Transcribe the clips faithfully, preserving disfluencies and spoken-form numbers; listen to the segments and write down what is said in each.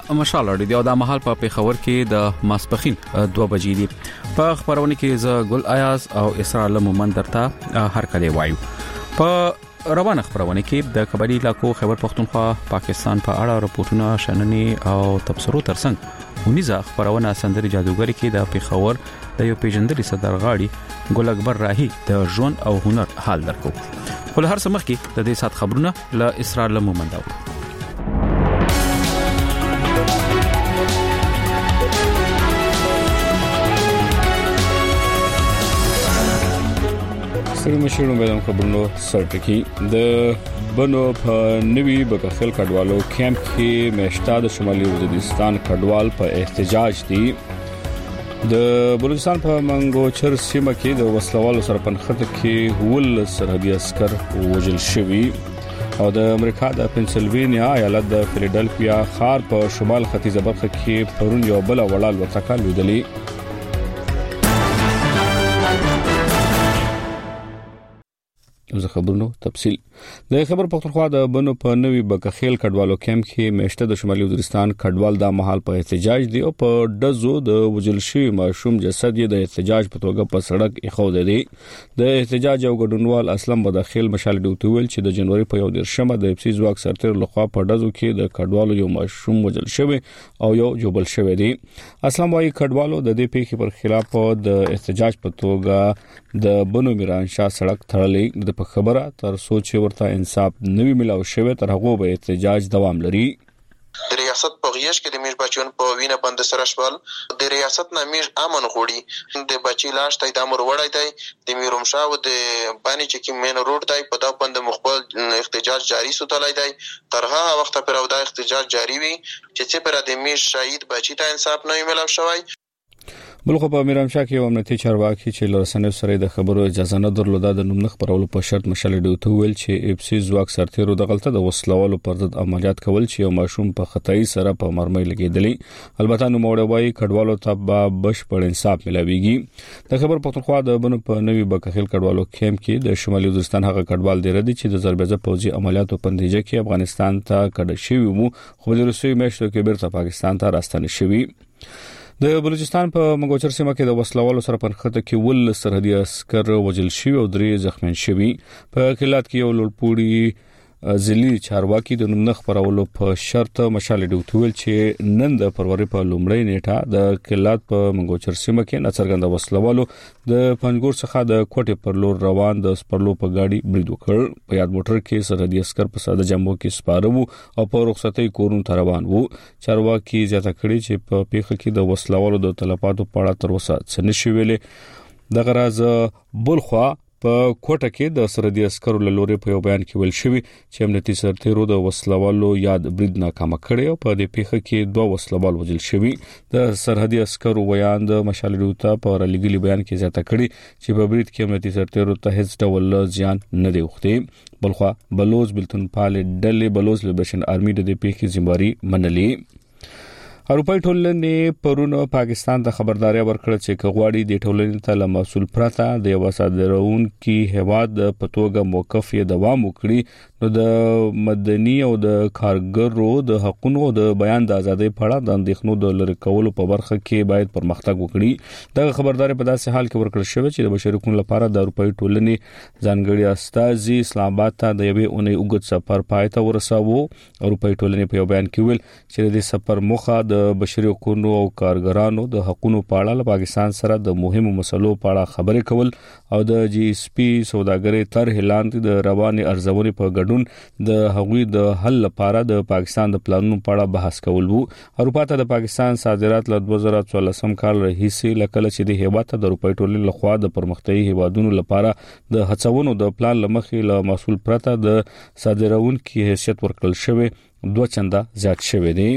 مشال اړې دی او د مهال په پیښور کې د ماسپخین دوه بجې دي په خبرونه کې ز ګل ایاز او اسرا لمومن درته هر کله وایو په روانه خبرونه کې د قبایلی علاقو خیبر پختونخوا پاکستان په اړه راپورټونه شننې او تبصرو ترڅنګ ونیزه خبرونه سندري جادوګری کې د پیښور د یو پیژندلي صدرغاړي ګل اکبر راهی د ژوند او هنر حال درکو ول هر سمخ کې د دې سات خبرونه ل اسرا لمومن دا سره مشورو مېدان خبرونو سرټکی د بنو په نوی بکخل کډوالو کیمپ کې مشتا د شمالي وزیرستان کډوال په احتجاج دي د بلوچستان په منګوچر سیمه کې د وسلوالو سره پنځه کې ول سرحدي عسكر وژل شوي او د امریکا د پنسلوینیا ایالت د فیلډلفیا ښار په شمال ختیځ برخه کې پرون یو بل وړال وټکا لیدلی زه خبرونو تفصیل د خبر پختونخوا د بنو په نوی بکخیل کډوالو کیمپ کې مشته د شمالي وزیرستان کډوال د محل په احتجاج دی او په دزو د وجل شوی ماشوم جسد یې د احتجاج په توګه په سړک اخو دی د احتجاج او ګډونوال اسلم بداخل مشال ډوتویل چې د جنوري په یو دیرشمه د اپسی ځواک سرتیر لخوا په دزو کې د کډوالو یو ماشوم وجل شوی او یو جوبل شوی دی اسلم وايي کډوالو د دې پیښې پر خلاف د احتجاج په توګه د بنو میرانشاه سړک تړلې د په خبره تر سوچ ورته انصاف نوی ملاو شوی تر هغه به احتجاج دوام لري د ریاست په غیش کې د میر بچون په وینه بند سره شول د ریاست نامیر امن غوړي د بچی لاش ته د امر وړای دی د میرومشا او د باندې چې کې مین روډ دی په دا بند مخبل احتجاج جاری سوتلای دی تر هغه وخت پر دا احتجاج جاری وي چې چې پر د میر شهید بچی ته انصاف نوی ملاو شوی بلخو په میرامشاه کې امنیتي چارواکي چې لرسنې سره د خبرو اجازه نه درلوده د نوم خبرولو په شرط مشالې ډوته ویل چې اف سی ځواک سرتیرو د غلطه د وسلوالو پر ضد عملیات کول چې یو ماشوم په خطای سره په مرمۍ لګیدلی البته نو موړ وای کډوالو ته به بشپړ انصاف ملاويږي د خبر پختونخوا د بنو په نوی بکخیل کډوالو کیمپ کې د شمالي وزیرستان هغه کډوال دی ردی چې د ضربېزه پوځي عملیاتو په نتیجه کې افغانستان ته کډه شوی وو خو د روسي میشتو کې بیرته پاکستان ته راستنه شوی د بلوچستان په منګوچر سیمه کې د وسلوالو سره پنځه کې ول سرحدي عسكر وژل شوی او درې زخمین شوی په کلات کې یو لوړپوړي ځلی چارواکي د نوم خبرولو په شرط مشالې ډوتویل چې نن د فروری په لومړۍ نیټه د کلات په منګوچر سیمه کې نڅرګند وسلوالو د پنګور څخه د کوټې پر لور روان د سپرلو په گاډي برید وکړ په یاد موټر کې سرحدي عسكر په ساده جمبو کې سپاره وو او په رخصتۍ کورون ته روان وو چارواکي زیاته کړي چې په پیښه کې د وسلوالو د تلفاتو په اړه تر اوسه څه نشي ویلي د غراز بلخوا په کوټه کې د سرحدي عسكرو له لوري په یو بیان کې ویل شوی چې امنیتي سرتیرو د وسلوالو یاد برید ناکام کړي او په دې پیښه کې دوه وسلوال وژل شوی د سرحدي عسكرو ویان د مشال ډوتا په رلګلی بیان کې زیاته کړي چې په برید کې امنیتي سرتیرو ته هیڅ ډول زیان نه دی وخته بلخوا بلوز بلتون پال ډلې بلوز لیبریشن آرمي د دې پیښې ذمہواری منلې اروپای ټولنې پرونو پاکستان ته خبرداري ورکړه چې کغواړي د ټولنې ته له مسول پرته د یو صادرون کې هواد په توګه موقف یې دوام وکړي نو د مدني او د کارګرو د حقوقو او د بیان د ازادۍ په اړه د اندېښنو د لری کولو په برخه کې باید پرمختګ وکړي د خبرداري په داسې حال کې ورکړل شوی چې د بشري حقوقو لپاره د اروپای ټولنې ځانګړي استازي اسلام آباد ته د یوې اونۍ اوږد سفر پای ته ورساوه اروپای ټولنې په یو بیان کې ویل چې د سفر موخه د بشري حقوقو او کارګرانو د حقوقو په اړه له پاکستان سره د مهمو مسلو په اړه خبرې کول او د جی اس پی سوداګرۍ طرح لاندې د رواني ارزونې په ګډون د هغوی د حل لپاره د پاکستان د پلانونو په اړه بحث کول وو اروپا ته د پاکستان صادرات له دوه زره څوارلسم کال راهیسې لکه چې د هیواد ته د اروپای ټولنې لخوا د پرمختیايي هیوادونو لپاره د هڅونو د پلان لمخې له مسول پرته د صادرونکو حیثیت ورکړل شوی دوه چنده زیات شوی دی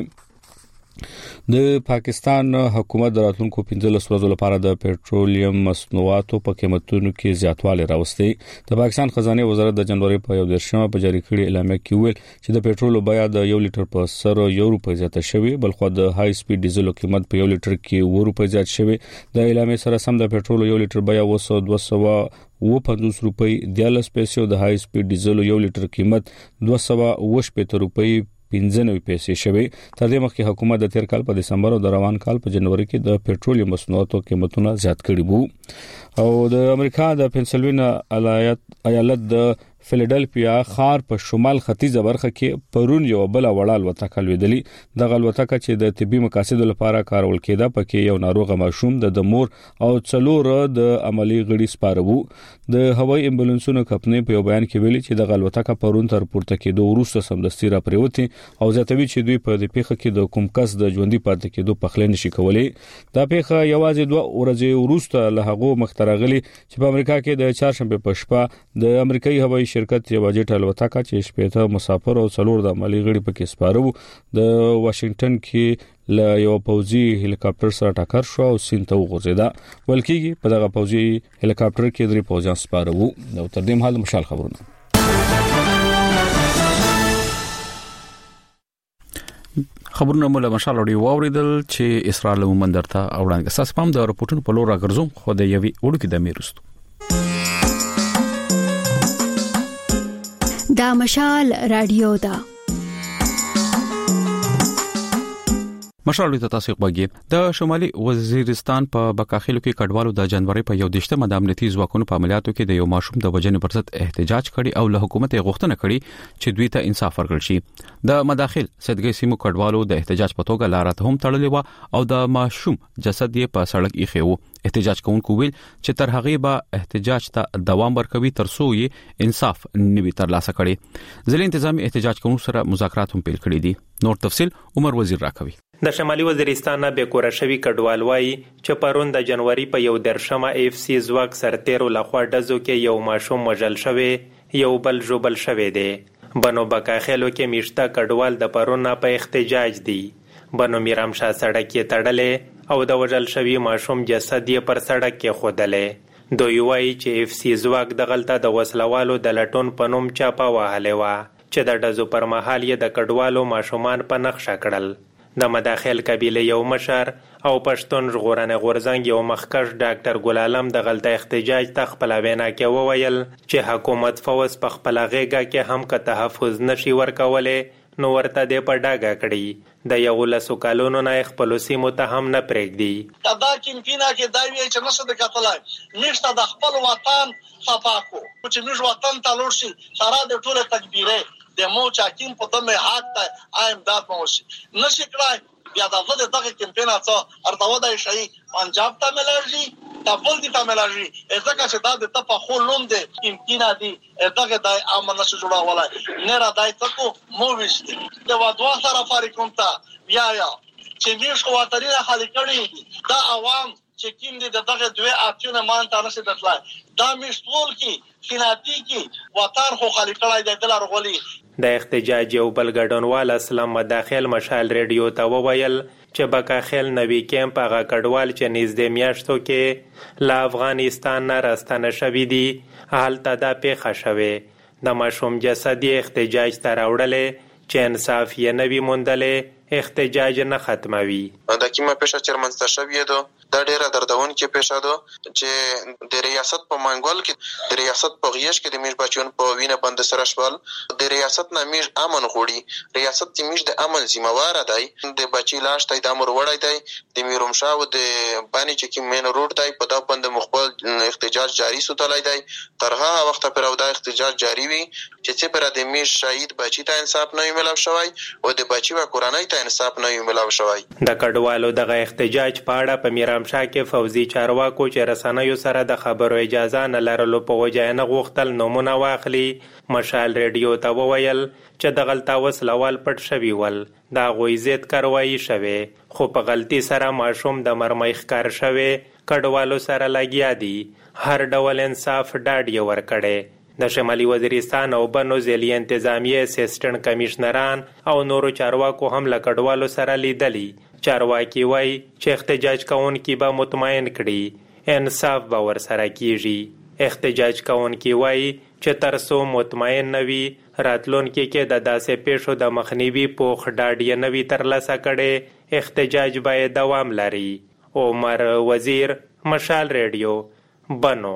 د پاکستان حکومت د راتلونکو پنځلس ورځو لپاره د پېټرولیم مصنوعاتو په قیمتونو کې زیاتوالی راوستي د پاکستان خزانه وزارت د جنوري په یو دیرشمه په جاری کړي اعلامیه کې ویل چې د پېټرولو بیه د یو لیټر په سر یو روپۍ زیاته شوې بلخو د های سپید ډیزل قیمت په یو لیټر کې و روپۍ زیات شوې د اعلامیه سره سم د پېټرولو یو لیټر بیه وسو دوه سوه و پنځوس روپۍ دیالس پیسو د های سپید ډیزل یو لیټر قیمت دوه سوه و شپږ روپۍ پنځه نوي پیسې شوي. تر دې مخکې حکومت د تیر کال په دسمبر او د روان کال په جنوري کې د پېټرولیم مصنوعاتو قیمتونه زیات کړي وو. او د امریکا د پنسلوانیا ایالت د فیلډلفیا ښار په شمال ختیځه برخه کې پرون یو بل وړه الوتکه لویدلی. د الوتکه چې د طبي مقاصدو لپاره کارول کېده پکې یو ناروغ ماشوم د دمور او څلور د عملی غړي سپارو. د هوایي امبولانسونو کمپنۍ په یو بیان کې ویلي چې د الوتکه پرون تر پورته کېدو وروسته سمدستي را پریوتي او زیاتوي چې دوی په دې پیښه کې د کوم کس د ژوندۍ پاتې کېدو پخلې نشي کولای. دا پیښه یوازې دوه ورځې وروسته له هغه مخترغلي چې په امریکا کې د چهارشنبه په شپه د امریکایي هوایي شرکت یو جټ الوتکه چې شپږ مسافر او څلور د عملی غړي پکې سپارو د واشنگټن کې له یو پوځي هلیکاپټر سره ټکر شو او سین ته وغورځیدا. ولکې په دغه پوځي هلیکاپټر کې درې پوځیان سپارو. نو تر دې مهال مشال خبرونه. خبرونه مولا مشال وړي واوریدل چې اسرائیل ومندرته اوړانګ اساس پام د راپورټونو په لور راګرځوم خو د یوي وړو کې د میرستو دا مشال رادیو دا مشال ته تاسو غوږی د شمالي وزیرستان په بکاخیلو کې کډوالو د جنوري په یو دیشته د امنیتي ځواکونو په عملیاتو کې د یو ماشوم د وجنې پر ضد احتجاج کړي او له حکومت غوښتنه کړي چې دوی ته انصاف ورکړي شي. د مداخل صدګي سیمو کډوالو د احتجاج په توګه لارات هم تړلې و او د ماشوم جسد یې په سړک ایښی و. احتجاج کوونکو ویل چې تر هغه به احتجاج ته دوام ورکوي تر څو یې انصاف نوي ترلاسه کړي. ځل انتظامی احتجاج کوونکو سره مذاکرات هم پیل کړي دي. نور تفصيل عمر وزیر راکوي. د شمالي وزیرستان به کور شوی کډوال وای چې پرون د جنوري په یو درشمه اف سی زواک سرتیرو لخوا دزو کې یو ماشوم مجل شوی یو بل جوبل شوی دی. بنو بکاخلو کې میشته کډوال د پرون په احتجاج دي. بنو میرام شاه سړک کې تړلې او د وجل شوی ماشوم جسد یې پر سړک کې خودلې. دوی وایي چې اف سی زواک د غلطه د وسلوالو د لټون په نوم چاپه وهلې و چې د دزو پر مهال یې د کډوالو ماشومان په نقشه کړل. د مداخل قبیله یو مشر او پښتون ژغورنه غورزنګ یو مخکښ ډاکټر ګل عالم د غلطه احتجاج ته خپل وینا کې وویل چې حکومت فوز په خپل غېګه کې هم که تحفظ نشي ورکولې نو ورته د پډاګه کړي د یو لسو کالونو نه خپل سیمو ته هم نه پرېږدي. دا کیمپینا کې دا وی چې نشه د قتل میشته د خپل وطن صفاکو چې موږ وطن ته لور شي سره د ټوله تکبیره د مو چاکین په دمه حق ته ایم دات مو شي نشي کړای. بیا د فد دغه کیمپینا څو ارتاو د شي پنجاب ته ملایي تبول دي ته ملایي ځکه چې دا د تپه خلوم دي کیمپینا دي دغه د امن نشو جوړه ولا نه را دای تکو مو وشتي د ودوا سره فاریکوم ته بیا یا چې میش خو وتري خالي کړي دا عوام چې کیم دي دغه دوه اپشن مان ته نشي دتلای دا میش ټول کی فیناتی کی وطن خو خالي کړای د دلار غولي. د احتجاج یو بل ګډونوال اسلام مداخل مشال ریډیو ته وویل چې بکاخیل نوی کیمپ هغه کډوال چې نږدې میاشتو کې له افغانستان نه راستنه شوي دي هلته دا پیښه شوې. د ماشوم جسد یې احتجاج ته راوړلې چې انصاف یې نه وي موندلې احتجاج نه ختموي. دا کیمه پیښه چې رامنځته شوې ده دا ډیره دردونکې پیښه ده چې د ریاست په منګول کې د ریاست په غیش کې د میش بچون په وینه باندې سره شول. د ریاست نه میش امن غوړي ریاست چې میش د امن ذمہوار دی د بچی لاش ته د امر وړای دی د میروم شاه او د بانی چې کې مین روډ دی په دا باندې مخبل احتجاج جاری سوتلای دی تر هغه وخت پر دا احتجاج جاری وي چې چې پر د میش شهید بچی ته انصاف نه ملو شوی او د بچی و قرانای ته انصاف نه ملو شوی. د کډوالو دغه احتجاج په اړه په میرام شاه کې فوزي چارواکو چې رسنیو سره د خبرو اجازه نه لرلو په وجه نه غوښتل نمونه واخلي. مشال ریډیو ته وویل چې د غلطه وسلوال پټ شوي ول دا غوی زیات کاروایی شوه خو په غلطي سره ماشوم د مرمۍ ښکار شوه. کډوالو سره لګیا دي هر ډول انصاف ډاډ یې ورکړي. د شمالي وزیرستان او بنو ضلعي انتظامیه اسسټنټ کمشنران او نورو چارواکو هم له کډوالو سره لیدلي. چارواکي وای چې احتجاج کوونکي به مطمئن کړي انصاف به ورسره کیږي. احتجاج کوونکي وای چې تر څو مطمئن نه وي راتلونکي کې د داسې پیښو د مخنیوي پوخ ډاډ یې نه وي ترلاسه کړي احتجاج باید دوام لري. عمر وزیر مشال ریډیو بنو.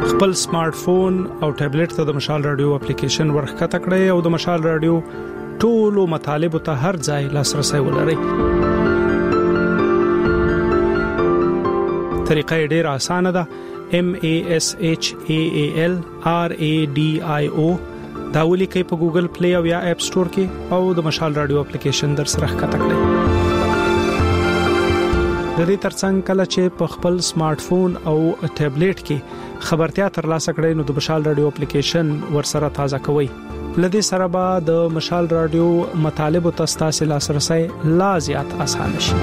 خپل سمارټ فون او ټابلیټ ته د مشال رادیو اپلیکیشن ورخکته کړئ او د مشال رادیو ټولو مطالب ته هر ځای لاسرسي ولرئ. طریقه ډیره اسانه ده. M A S H A A L R A D I O دا ولیکئ په ګوګل پلی او یا اپ سٹور کې او د مشال رادیو اپلیکیشن در سره ښکته کړئ. د دې ترڅنګ کله چې په خپل سمارټ فون او ټابلیټ کې خبرتیا ترلاسه کړئ نو د مشال رادیو اپلیکیشن ورسره تازه کوئ. لدې سره به د مشال رادیو مطالب او تاسو لاسرسي لا زیات اسانه شي.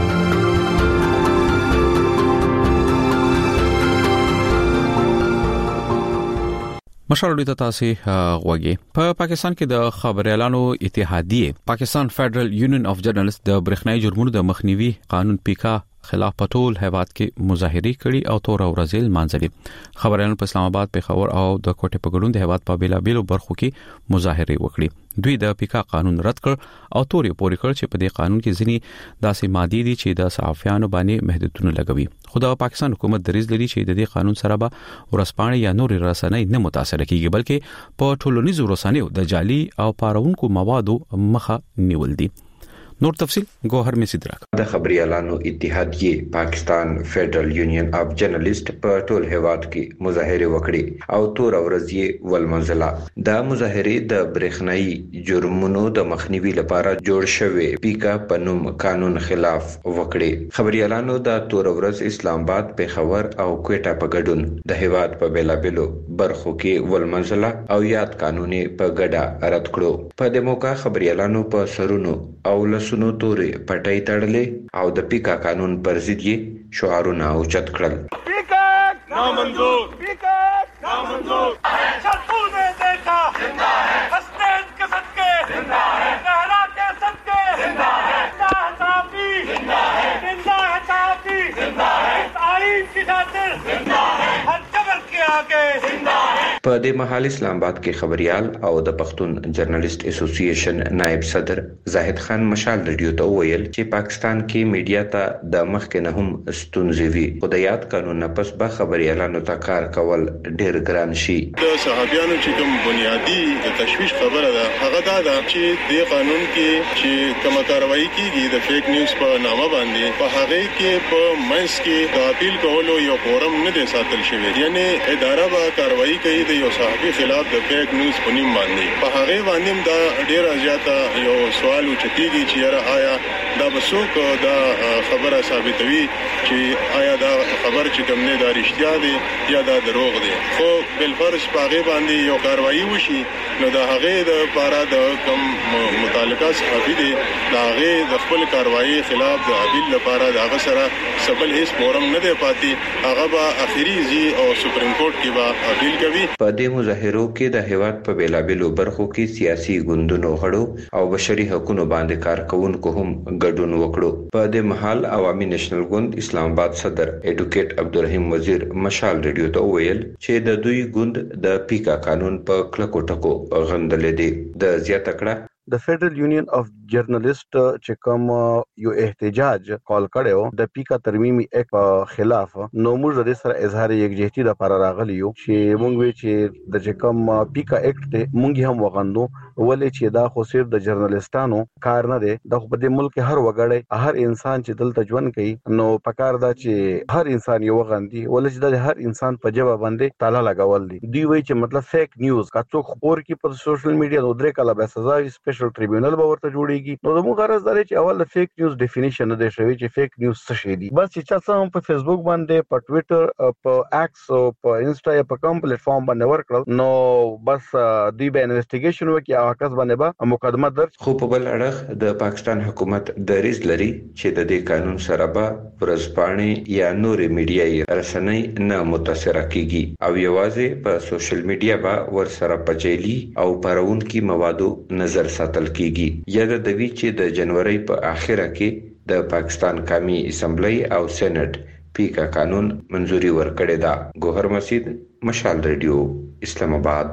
مشال رادیو تاسو غوږی په پاکستان کې د خبريالانو اتحادیه پاکستان فدرل یونین اف جرنالست د برېښنايي جرمونو د مخنیوي قانون پیکا خلاف پټول هیواد کې مظاهره کړي او تور اورزل مانځلي. خبريالانو په اسلام آباد، پیښور او د کوټه پګړون د هیواد په بیلابیلو برخو کې مظاهره وکړي. دوی د پیکا قانون رد کړ او تورې پورې کړ چې په دې قانون کې ځینی داسې ماده دي چې د صحافیانو باندې محدودیتونه لګوي. خو د پاکستان حکومت دریځ لري چې د دې قانون سره به ورسپانې یا نورې رسنۍ نه متاثر کیږي، بلکې په ټولنیزو رسنیو د جعلي او پارونکو موادو مخه نیول دي. نور تفصیل گوهر می سیدراک. د خبريالانو اتحادیه پاکستان فدرل یونین اف جرنالست په ټول هیواد کې مظاهره وکړي او تور ورځې ولمنځله. دا مظاهره د برېښنايي جرمونو د مخنیوي لپاره جوړ شوی پیکا پنوم قانون خلاف وکړي. خبريالانو د تور ورځ اسلام آباد، پیښور او کوټه په ګډون د هیواد په بیلابلو برخو کې ولمنځله او یاد قانوني په ګډه رد کړو. په دې موقع خبريالانو په سرونو او سونو تورې پټای تړلې او د پیکا قانون پر ضد یې شعارونه اوچت کړل. پیکا نامنظور، پیکا نامنظور، شرطوں نے دیکھا زندہ ہے، حسنین کے صدقے زندہ ہے، زہرا کے صدقے زندہ ہے، زندہ ہے صحافی زندہ ہے، زندہ ہے صحافی زندہ ہے، اس آئین کی خاطر زندہ ہے، ہر جبر کے آگے زندہ ہے. په دې محل اسلام آباد کې خبريال او د پښتون جرنالست اسوسییشن نائب صدر زاهد خان مشال رادیو ته ویل چې پاکستان کې میډیا ته د مخکې نه هم ستونزې وي. خدایات قانون نه پس به خبريالانو ته کار کول ډېر ګران شي. د صحافیانو چې کوم بنیادی د تشویش خبره ده هغه دا ده چې د قانون کې چې کوم کاروایی کیږي د فیک نیوز په نامه باندې په هغه کې په منځ کې د اپیل کولو یو فورم نه دی ساتل شوی. یعنی اداره به کاروایی کوي د یو صحافي خلاف د فیک نیوز په نیم باندې. په هغه باندې دا ډیر زیاته یو سوال وچتيږي چې آیا دا بسوک دا خبره ثابتوي چې آیا دا خبر چې کوم نه دا رښتیا دي یا دا دروغ دي. خو بل فرض پاغه باندې یو کاروایی وشي نو دا هغه د پارا د کوم متعلقه صحافي دي دا هغه د خپل کاروایی خلاف د اپیل لپاره دا هغه سره سبل هیڅ فورم نه دی پاتې. هغه به اخیری زی او سپریم کورټ کې به اپیل کوي. په دې مظاهرو کې د هیواد په بیلابلو برخو کې سیاسي ګوندونو غړو او بشري حقوقو باندې کارکونکو هم ګډون وکړو. په دې محل عوامي نېشنل ګوند اسلام آباد صدر ایډوکیټ عبدالرحیم وزیر مشال رادیو ته ویل چې د دوی ګوند د پیکا قانون په کلکو ټکو غندل دي. د زیاته کړه د فدرل یونین اف جرنالست چې کوم یو احتجاج کال کړو د پیکا ترمیمي اکټ په خلاف نو موږ د سره اظهار یکجهتي د لپاره راغلی یو چې موږ وی چې د کوم پیکا اکټ موږ هم وغندو ولې چې دا خو صرف د جرنالستانو کار نه دی. د په دې ملک هر وګړی هر انسان چې دلته ژوند کوي نو پکار دا چې هر انسان یو وغندي ولې چې د هر انسان په جواب باندې تالا لګول دي. دی وی چې مطلب فیک نیوز کا څوک خور کی په سوشل میډیا نو درې کاله به سزا وي سپیشل ټریبیونل به ورته جوړیږي. نو زموږ غرض دا چې اول د فیک نیوز ډیفینیشن نه دی شوی چې فیک نیوز څه شي دي. بس چې تاسو هم په فیسبوک باندې په ټوئیټر په ایکس او په انسټا یا په کوم پلیټ فارم باندې ورکړل نو بس دوی به انویسټیګیشن وکړي او کس باندې به مقدمه درج. خو په بل اړخ د پاکستان حکومت دریځ لري چې د دې قانون سره به ورځپاڼې یا نورې میډیايي رسنۍ نه متاثر کیږي او یوازې په سوشل میډیا به ورسره پچېلی او پرونکي موادو نظر ساتل کیږي. یا د دوی چې د جنوري په اخره کې د پاکستان قومي اسمبلی او سېنات پیکا قانون منځوري ورکړې ده. ګوهر مسجد، مشال رادیو، اسلام آباد.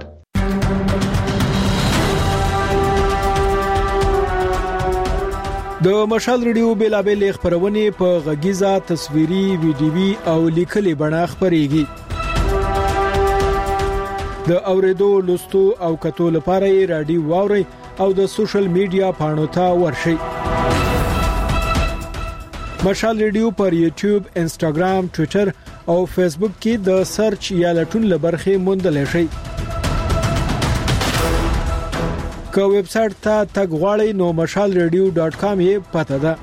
د مشال رادیو بیلابل خبرونه په غږیزه، تصویري، ویډیوي او لیکلي بڼه خبريږي. د اوریدو لوستو او کتو لپاره یې رادیو واوري او د سوشل میډیا پاڼو ته ورشئ. مشال ریډیو پر یوټیوب، انسټاګرام، ټوئیټر او فیسبوک کې د سرچ یا لټون لبرخه موندلای شئ. که ویب سټ ته تګ غواړئ نو مشال ریډیو ډاټ کام یې پته ده.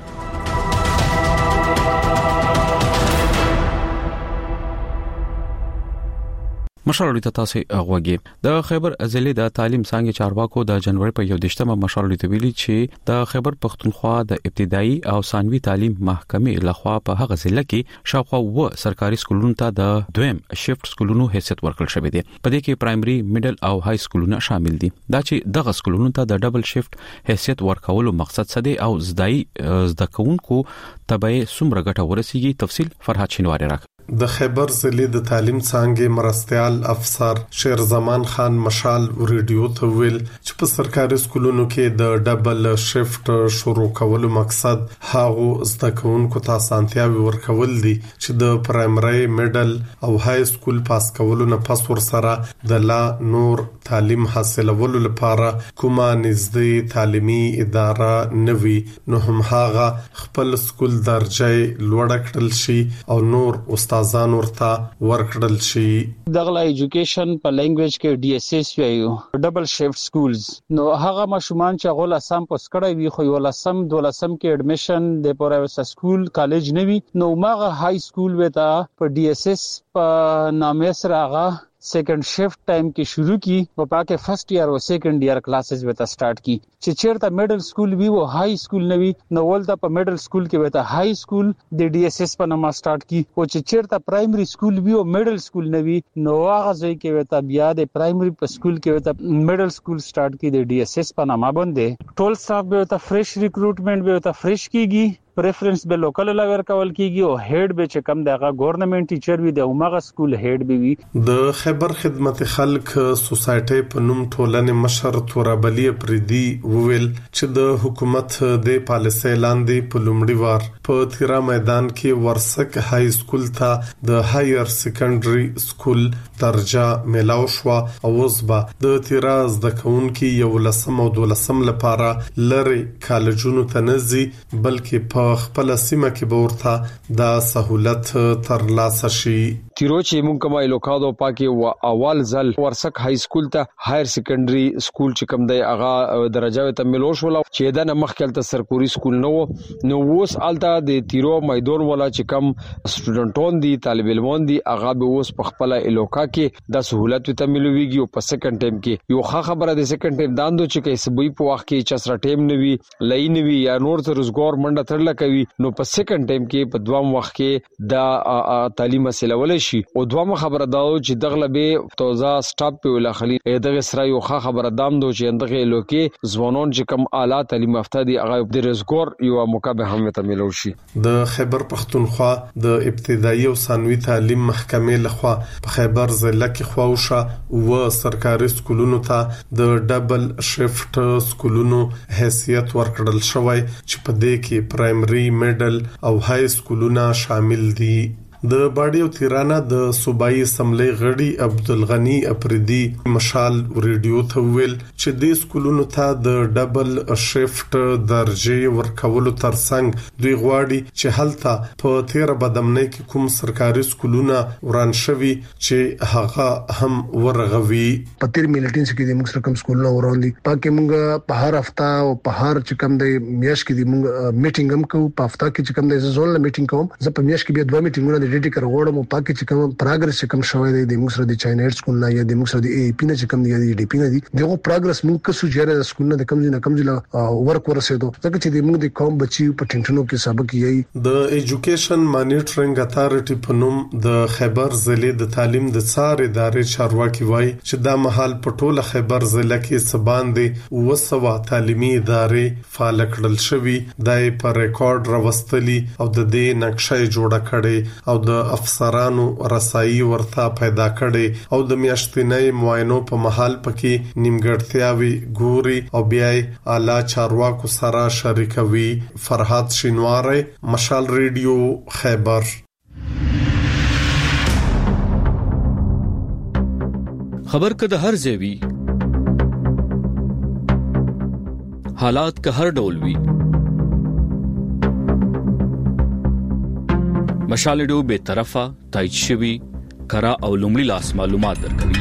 مشال ته تاسو غوږی د خیبر ضلع د تعلیم څنګه چارواکو د جنوري په یو دیشتمه مشال ته ویلي چې د خیبر پښتونخوا د ابتدایي او ثانوي تعلیم محکمې لخوا په هغه ضلع کې شاوخوا و سرکاري سکولونو ته د دویم شفت سکولونو حیثیت ورکړل شوی دی. په دې کې پرایمري، میډل او های سکولونه شامل دي. دا چې دغه سکولونو ته د ډبل شفت حیثیت ورکولو مقصد څه دی او زداي زده کوونکو تبعي څومره ګټه ورسیږي، تفصیل فرحات شینواری راک. د خیبر ضلع د تعلیم څنګه مرستيال افسر شیر زمان خان مشال ریډیو ته ویل چې په سرکاري سکولونو کې د ډبل شفت شروع کولو مقصد هغه زده کوونکو ته اسانتیاوي ورکول دي چې د پرایمري، میډل او های سکول پاس کولو نه پس ور سره د لا نور تعلیم حاصلولو لپاره کومه نږدې تعلیمي اداره نوي نو هم هغه خپل سکول درجه لوړ کړل شي او نور استادان ورته ورکړل شي. دغه ایجوکیشن په لینګویج کې ډي اس اس ویو ډبل شفت سکولز نو هغه ماشومان چې غول اسام پوس کړی وي خو یو لسم دولسم کې اډمیشن د پروفیسور سکول کالج نوي نو ماغه های سکول وتا په ډي اس اس په نامه سره هغه سیکنډ شفت ټایم کې شروع کی او پاکه فرست ایئر او سیکنډ ایئر کلاسز وته سٹارټ کی چې چیرته میډل سکول وی او های سکول نوي نو ولته په میډل سکول کې وته های سکول د ډي اس اس په نامه سٹارټ کی او چې چیرته پرایمري سکول وی او میډل سکول نوي نو هغه ځای کې وته بیا د پرایمري په سکول کې وته میډل سکول سٹارټ کی د ډي اس اس په نامه باندې ټول سټاف به وته فریش ریکروټمنټ به وته فریش کیږي، پریفرنس به لوکل لور کول کیږي او هډ به چې کم دغه ګورنمنت ټیچر وي د عمره سکول هډ به وي. د خیبر خدمت خلک سوسایټي په نوم ټولنې مشر تورابلی پریدي وویل چې د حکومت د پالیسۍ لاندې په لومړي وار په تیرا میدان کې ورسک های سکول ته د هایر سیکنډري سکول درجه ملاو شو او وسبا د تیرا زده کوونکو یو لسم او دولسم لپاره لری کالجونو ته نزي بلکې په خپل سیمه کې به ورته د سہولت تر لاسه شي. تیرو چې مونږ کومه لوکادو پاکي او اول ځل ورسک های سکول ته هایر سیکنډري سکول چې کوم دی هغه درجه ته ملوش ولا چې دا مخکل ته سرکوري سکول نو نو اوس الته د تیرو میدان ولا چې کم سټوډنټون دي طالب علمون دي هغه به اوس په خپل الوکا کې د سہولت ته ملويږي او په سیکنډ ټایم کې یو ښه خبره د سیکنډ ټایم داندو چې کې سبوي په وخت کې چې سره ټایم نوي لای نوي یا نور تر روزګار منډه ترل کوي نو په سیکنډ ټایم کې په دوام وخت کې د تعلیم مسله ولې شي او دوامه خبره دا چې دغه به توزا سټاپ په ولا خلی دغه سره یو ښه خبره دام دو چې دغه لوکي ځوانون چې کم اعلی تعلیم یافته دي هغه د رزګور یو مکابه هم ته ملو شي. د خیبر پښتونخوا د ابتدایي او ثانوي تعلیم محکمې لخوا په خیبر ضلع کې خواوشه او سرکاري سکولونو ته د ډبل شفت سکولونو حیثیت ورکړل شوی چې په دې کې پرایمري، میډل او های سکولونه شامل دي. د باډي او تیرانه د صوبایي اسمبلی غړي عبدالغنی اپریدي مشال ریډیو ته ویل چې د سکولونو ته د ډبل شفت درجه ورکولو ترڅنګ دوی غواړي چې هلته په تیر بدمنۍ کې کوم سرکاري سکولونه وران شوي چې هغه هم ورغوي. په تیر میلیټینز کې د موږ رقم سکولونه وران دي پکې موږ په هر هفته او په هر چې کوم د میاش کې د موږ میټینګ هم کوو. په هفته کې چې کوم د زون میټینګ کوم زه په میاش کې بیا دوه میټینګونه ډیټي کر غوړم او پاکي چې کوم پروګرس چې کوم شوی دی د موږ سره د چاینا هډ سکول نه یا د موږ سره د ای پی نه چې کوم دی د ډی پی نه دی دغه پروګرس موږ کسو جره د سکول نه د کم نه کم ځله ورک ورسېدو ځکه چې د موږ د قوم بچي په ټینټنو کې سبق یې. د ایجوکیشن مانیټرینګ اتارټي په نوم د خیبر ضلع د تعلیم د څار ادارې چارواکي وایي چې دا مهال په ټوله خیبر ضلع کې سباندې وسوه تعلیمي ادارې فعال کړل شوی دای په ریکارډ راوستلي او د دې نقشه جوړه کړي او د افسرانو رسایي ورته پیدا کړي او د میاشتنۍ معاینو په محل پکې نیمګړتیاوي ګوري او بیا اعلی چارواکو سره شریکوي. فرحات شینواری، مشال ریډیو، خیبر. خبر کده هر ځای وي حالات که هر ډول وي مشال ډیو به طرفه تایید شوی کرا او لومړی لاس معلومات درکوي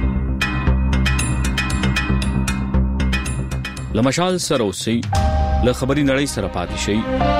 لمشال سره اوسئ له خبري نړۍ سره پاتې شئ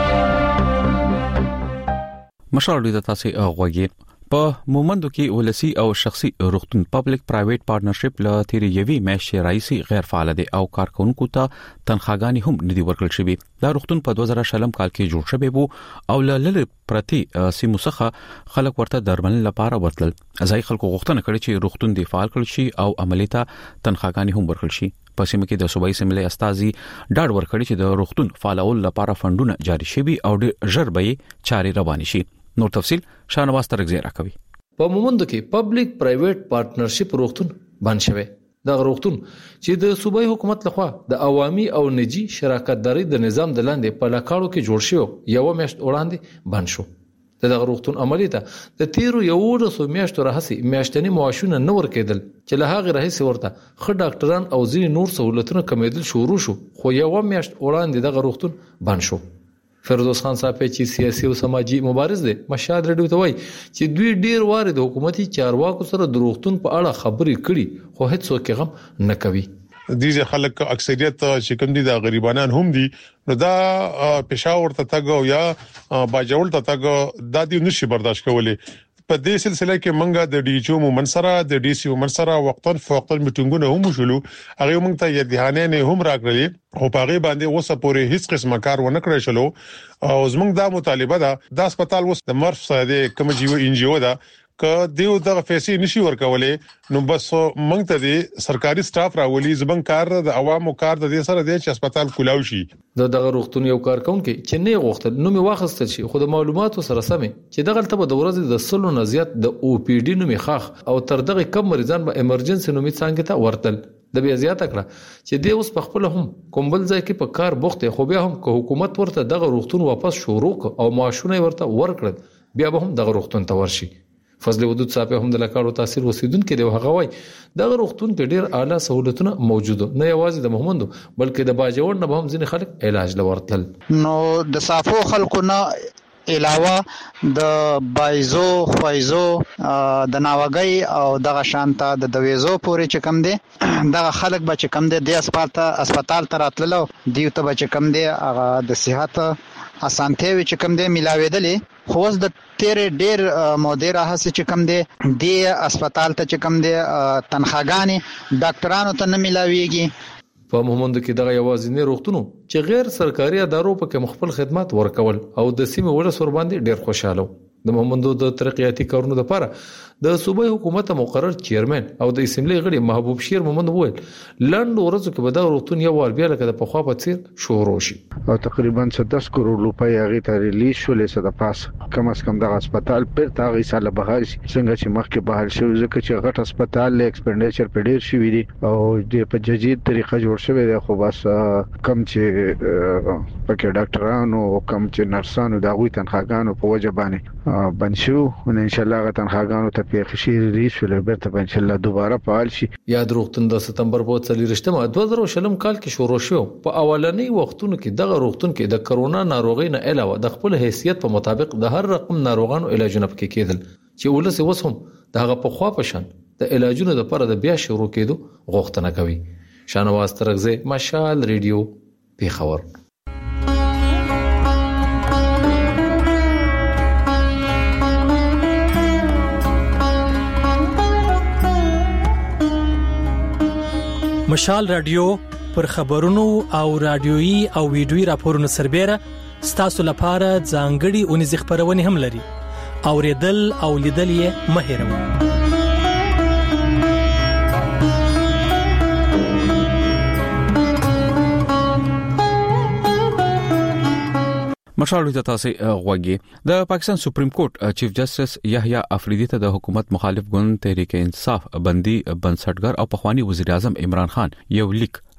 مشال ډیو د تاسو غوږی په مومندو کې ولسی او شخصي روغتون پبلک پرایویټ پارټنرشپ له تیری یوي مېشي رئیسي غیر فعال دي او کارکونکو ته تنخواګانی هم ندي ورکړل شوی دا روغتون په دوه زره شلم کال کې جوړ شوی وو او لل پرتی سیموسخه خلک ورته درمل لپاره ورتل ځای خلکو غوښتنه کړې چې روغتون دی فعال کړي شي او عملیاته تنخواګانی هم ورکړل شي په سیمه کې د صوبایي سیملې استازي ډاډ ورکړي چې د روغتون فعالول لپاره فندونه جاری شي او د ژربې چاري رواني شي نور تفصيل شانواز ترغزی راکوي په مومندو کې پبلک پرایویټ پارټنرشپ روغتون باندې شوی دا روغتون چې د صوبایي حکومت لخوا د عوامي او نجی شراکت داري د نظام د لاندې په لاکاړو کې جوړ شو یو میاشت وړاندې باندې شو د روغتون عملیاته د تیرو یو ورځو میاشتو راهسي میاشتنی معاشونه نه ورکېدل چې له هغه راهسي ورته خ ډاکټران او ځینې نور سہولتونه کمیدل شروع شو خو یو میاشت وړاندې د روغتون باندې شو فردوس خان صاحب چې سیاسي او سماجی مبارز دي مشاد رډیو ته وایي چې دوی ډیر واره د حکومتي چارواکو سره د روغتون په اړه خبرې کړي خو هیڅ څوک غم نه کوي دي خلک اکثریت چې کوم دي د غریبانان هم دي نو دا پېښور ته تاګو یا باجوړ ته تاګو دا دي نشي برداشت کولای په دې سلسله کې منګه د ډي ایچ او منصره د ډي سي منصره وختن فوقتن میټینګونه هم شولو هغه موږ ته یادهانه نه هم راغلي او پاغي باندې اوسه پورې هیڅ قسمه کار ونه کړی شلو او زموږ دا مطالبه ده د هسپتال وس د مرف ساده کوم جیو ان جی او ده ک دیو د پیسې نشي ورکولې نو بس موږ ته د سرکاري سټاف راولي زبن کار د عوامو کار د دې سره د هسپتال کولاو شي د دغه روغتون یو کارکونکي چې نه غوښتل نو می واخستل شي خو د معلوماتو سره سمې چې دغه تل د ورځې د سلو نه زیات د او پی ډي نومي خاخ او تر دغه کم مریضان به ایمرجنسي نومي څنګه ته ورتل د بیا زیاته کړه چې د اوس په خپل هم کومبل ځای کې په کار بوخته خو بیا هم که حکومت ورته دغه روغتون واپس شروع او معاشونه ورته ورکړل بیا به هم دغه روغتون ته ورشي فضل ودود صاحب هم د لکاړو تاثیر وسیدونکو دی هغه وای دغه روغتون کې ډیر اعلی سہولتونه موجوده نه یوازې د محمدو بلکې د باجوړ نه هم ځینې خلک علاج لورتل نو د صافو خلکو نه علاوه د بایزو خوایزو د ناوګي او دغه شانته د دویزو پورې چې کم دي دغه خلک به چې کم دي د هسپتال ته راتللو دیو ته به چې کم دي هغه د صحت اسانتیا چې کم دي ملاویدلې خو د تیر ډیر مودې راهسي چې کم دي د هسپتال ته چې کم دي تنخواګانی ډاکټرانو ته نه ملاويږي په مومند کې دغه یوازینی روغتونو چې غیر سرکاري ادارو په کې مخفل خدمات ورکول او د سیمه ول سر باندې ډیر خوشاله د مومندو د ترقیاتي کارونو لپاره د صوبایي حکومت مقرر چیرمن او د اسمبلی غړي محبوب شیر مومند وویل لند ورځو کې به دا روغتون یو ور بیا لکه د پخوا په څیر شروع شي او تقریبا دس کروڑ روپۍ هغه ته ریلیز شولې صد پاس کم از کم د هسپتال پر تاغي ساله بهر څنګه چې مخکې بهر شو ځکه چې غټ هسپتال له ایکسپنډیچر په ډیر شي وي او د په جدید طریقه جوړ شوی دی خو بس کم چې پکې ډاکټرانو او کم چې نرسانو دا غوي تنخواګانو په وجه باندې بنشو ان شاء الله غتن خاګانو ته پیښ شي ریس ولر برته ان شاء الله دوباره فعال شي یاد روغتون د ستمبر په څلورشتمه دوه زره شلم کال کې شروع شو په اولنی وختونو کې دغه روغتون کې د کرونا ناروغي نه علاوه د خپل حیثیت په مطابق د هر رقم ناروغانو علاجونه پکې کېدل چې ولسه وسهم دغه په خوا پشان د علاجونو لپاره د بیا شروع کېدو غوښتنه کوي شانواز ترغزه مشال ریډیو پیښور مشال رادیو پر خبرونو او رادیويي او ویډیويي راپورونو سربېره ستاسو لپاره ځانګړي اونیز خبرونه هم لري اوریدل او لیدل یې مهیروي مشال ته تاسو غوږی د پاکستان سپریم کورټ چیف جسټس یحیی افریدی ته د حکومت مخالف ګوند تحریک انصاف بندي بنسټګر او پخوانی وزیر اعظم عمران خان یو لیک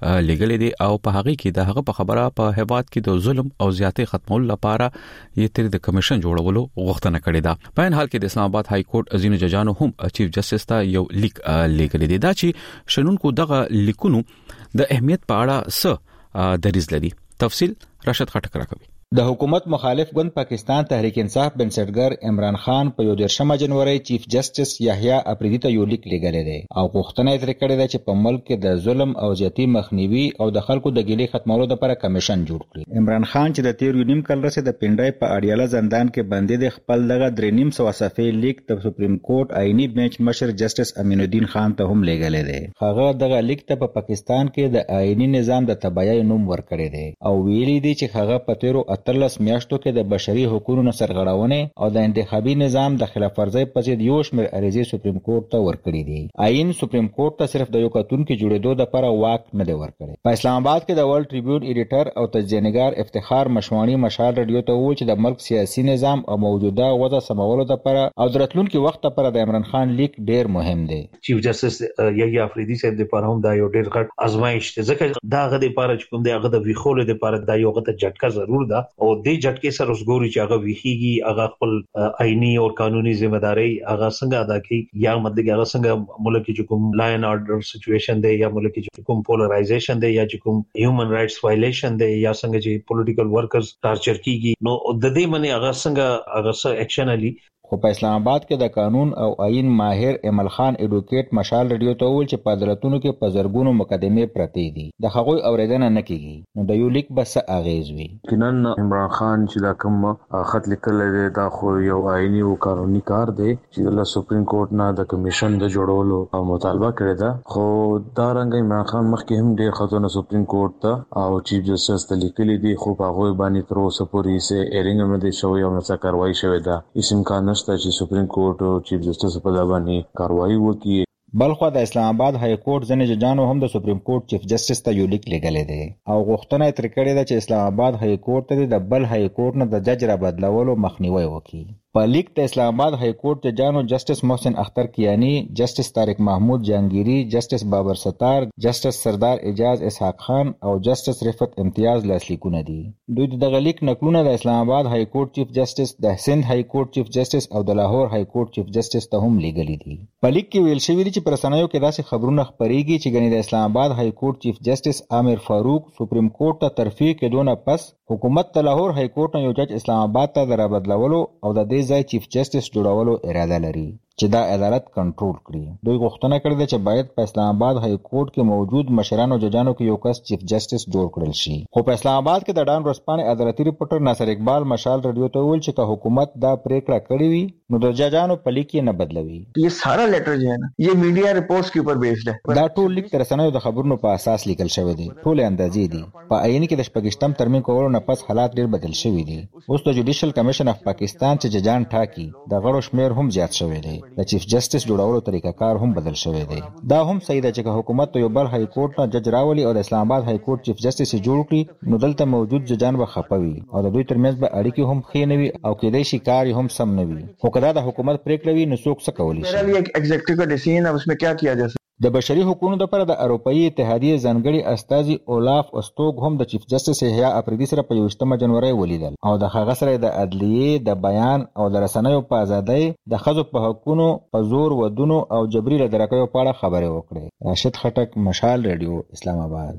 لګلې دي او په هغه کې د هغه په خبره په هیواد کې د ظلم او زیاتې ختمولو لپاره یې تر د کمیشن جوړولو غوښتنه کړې ده. په ان حال کې د اسلام آباد های کورټ ازینو ججانو هم چیف جسټس ته یو لیک لګلې دي دا چې شنونکو دغه لیکونو د اهمیت په اړه څه دریځ لري. تفصیل راشد خټک راکوي. د حکومت مخالف ګوند پاکستان تحریک انصاف بنسټګر عمران خان په یو دیرشمه جنوري چیف جسټس یحیی افریدی ته یو لیک لګلې دی او غوښتنه یې ترې کړې ده چې په ملک کې د ظلم او زیاتې مخنیوي او د خلکو د ګیلې ختمولو لپاره کمیشن جوړ کړي. عمران خان چې د تیر یو نیم کال رسې د پنډای په اړیاله زندان کې بندي دی خپل دغه درې نیم سوه صفحې لیک د سپریم کورټ آئینی بنچ مشر جسټس امین الدین خان ته هم لګلې دی. هغه دغه لیک ته په پاکستان کې د آئینی نظام د تبعیض نوم ورکړی دی او ویلي دی چې هغه په تیرو اتلس میاشتو کې د بشري حقوقو سرغړونې او د انتخابي نظام د خلاف ورزۍ په ضد یو شمېر عریضې سپریم کورټ ته ورکړي دي. آئین سپریم کورټ ته صرف د یو کتونکو جوړېدو لپاره واک نه دی ورکړی. په اسلام آباد کې د ورلد ټریبیون ایډیټر او تجزیه‌نګار افتخار مشوانی مشال رادیو ته وویل چې د ملک سیاسي نظام او موجوده وضع سمولو لپاره او د راتلونکي وخت لپاره د عمران خان لیک ډیر مهم دی. چیف جسټس یحیی افریدی صاحب د لپاره هم دا یو ډیر غټ ازمایښت دی ځکه دا غو د لپاره چې کوم دی هغه د ویخولو لپاره دا یو غټ جټکا ضرور ده او د جټکې سره وسګوري چې هغه ویخيږي هغه خپل آئینی او قانوني ځمېداري هغه څنګه ادا کوي یا مطلب هغه څنګه ملک کې کوم لا اینڈ آرډر سچويشن دی یا ملک کې کوم پولرایزیشن دی یا کوم هیومن رائټس وایلیشن دی یا څنګه چې پولیټیکل ورکرز ټارچر کیږي نو د دې منی هغه څنګه هغه څه اکشن علي. خو په اسلام آباد کې د قانون او آئین ماهر امل خان ایډوکیټ مشال رادیو ته وویل چې په عدالتونو کې په زرګونو مقدمې پرتې دي د هغوی اوریدنه نه کیږي نو د یو لیک بس اغیز وي. کینن عمران خان چې دا کوم خط لیکل دی دا خو یو آئینی او قانوني کار دی چې د سپریم کورټ نه د کمیشن د جوړولو او مطالبه کړې ده خو دا رنګ عمران خان مخکې هم ډیر خطونه سپریم کورټ ته او چیف جسټس ته لیکلي دي خو په هغه باندې تر اوسه پورې سه ایرینګ نه دي شوی او نه څه کاروایی شوې ده. اسم کانش چې سپریم کورټ او چیف جسټس په دا باندې کاروایی وکړي. بلخو د اسلام آباد های کورټ ځنې ججانو هم د سپریم کورټ چیف جسټس ته یو لیک لګلې دی او غوښتنه یې ترې کړې ده چې اسلام آباد های کورټ ته د بل های کورټ نه د جج را بدلولو مخنیوي وکړي. په لیک د اسلام آباد های کورټ ججانو جسټس محسن اختر کیانی، جسټس طارق محمود جهانگیری، جسټس بابر ستار، جسټس سردار اعجاز اسحاق خان او جسټس رفعت امتیاز لاسلیکونه دي. دوی دغه لیک نقلونه د اسلام آباد های کورټ چیف جسټس، د سند های کورټ چیف جسټس او د لاهور های کورټ چیف جسټس ته هم لیږلي دي. په لیک کې ویل شوی دی چې پر رسنیو کې داسې خبرونه خپرېږي چې ګنې د اسلام آباد های کورټ چیف جسټس عامر فاروق سپریم کورټ ته ترفیع کېدونه پس حکومت د لاهور های کورټ نه یو جج اسلام آباد ته درابدلولو او د دې ځای چیف جسټس جوړولو اراده لري چې دا عدالت کنټرول کړي. دوی غوښتنه کړې ده چې باید په اسلام آباد های کورټ کې موجود مشرانو ججانو کې یو کس چیف جسټس جوړ کړل شي. خو په اسلام آباد کې د ډان ورځپاڼې عدالتي ریپورټر ناصر اقبال مشال رادیو ته ویل چې که حکومت دا پریکړه کړې وي نو د ججانو په لیک یې نه بدلوي. یہ سارا لیٹر جو ہے نا یہ میډیا ریپورټس کې اوپر بیسډ ہے. دا ټول لیک تر رسنیو د خبرونو په اساس لیکل شوی دی. ټول اندازې دي. په عین کې د شپږشتم ترمیم کولو نه پس حالات ډیر بدل شوي دي. اوس د جوډیشل کمیشن اف پاکستان چې ججان ټاکي د غړو شمیر هم زیات شوی دی. د چیف جسټس جوړولو طریقه کار هم بدل شوی دی. دا هم صحیح ده چې حکومت یو بل های کورټ نه جج راولي او د اسلام آباد های کورټ چیف جسټس جوړ کړي نو دلته موجود ججان به خپوي او د دوی ترمنځ به اړیکې هم ښې نه وي او کېدای شي کار هم سم نه وي. خو کله د حکومت پریکړه وي نو څوک څه کولی شي. میرا ایک ایگزیکٹو کا ڈیسیژن ہے اس میں کیا کیا جا سکتا. د بشري حقوقو لپاره د اروپאי اتحادیې ځانګړي استازي اولاف استوګ هم د چیف جسټس یحیی افریدی سره په یوشتمه جنوري ولیدل او د هغه سره د عدلیې د بیان او د رسنیو په ازادۍ د ښځو په حقوقو په زور ودونو او جبري لدرکیو په اړه خبرې وکړې. راشد خټک، مشال رادیو، اسلام آباد.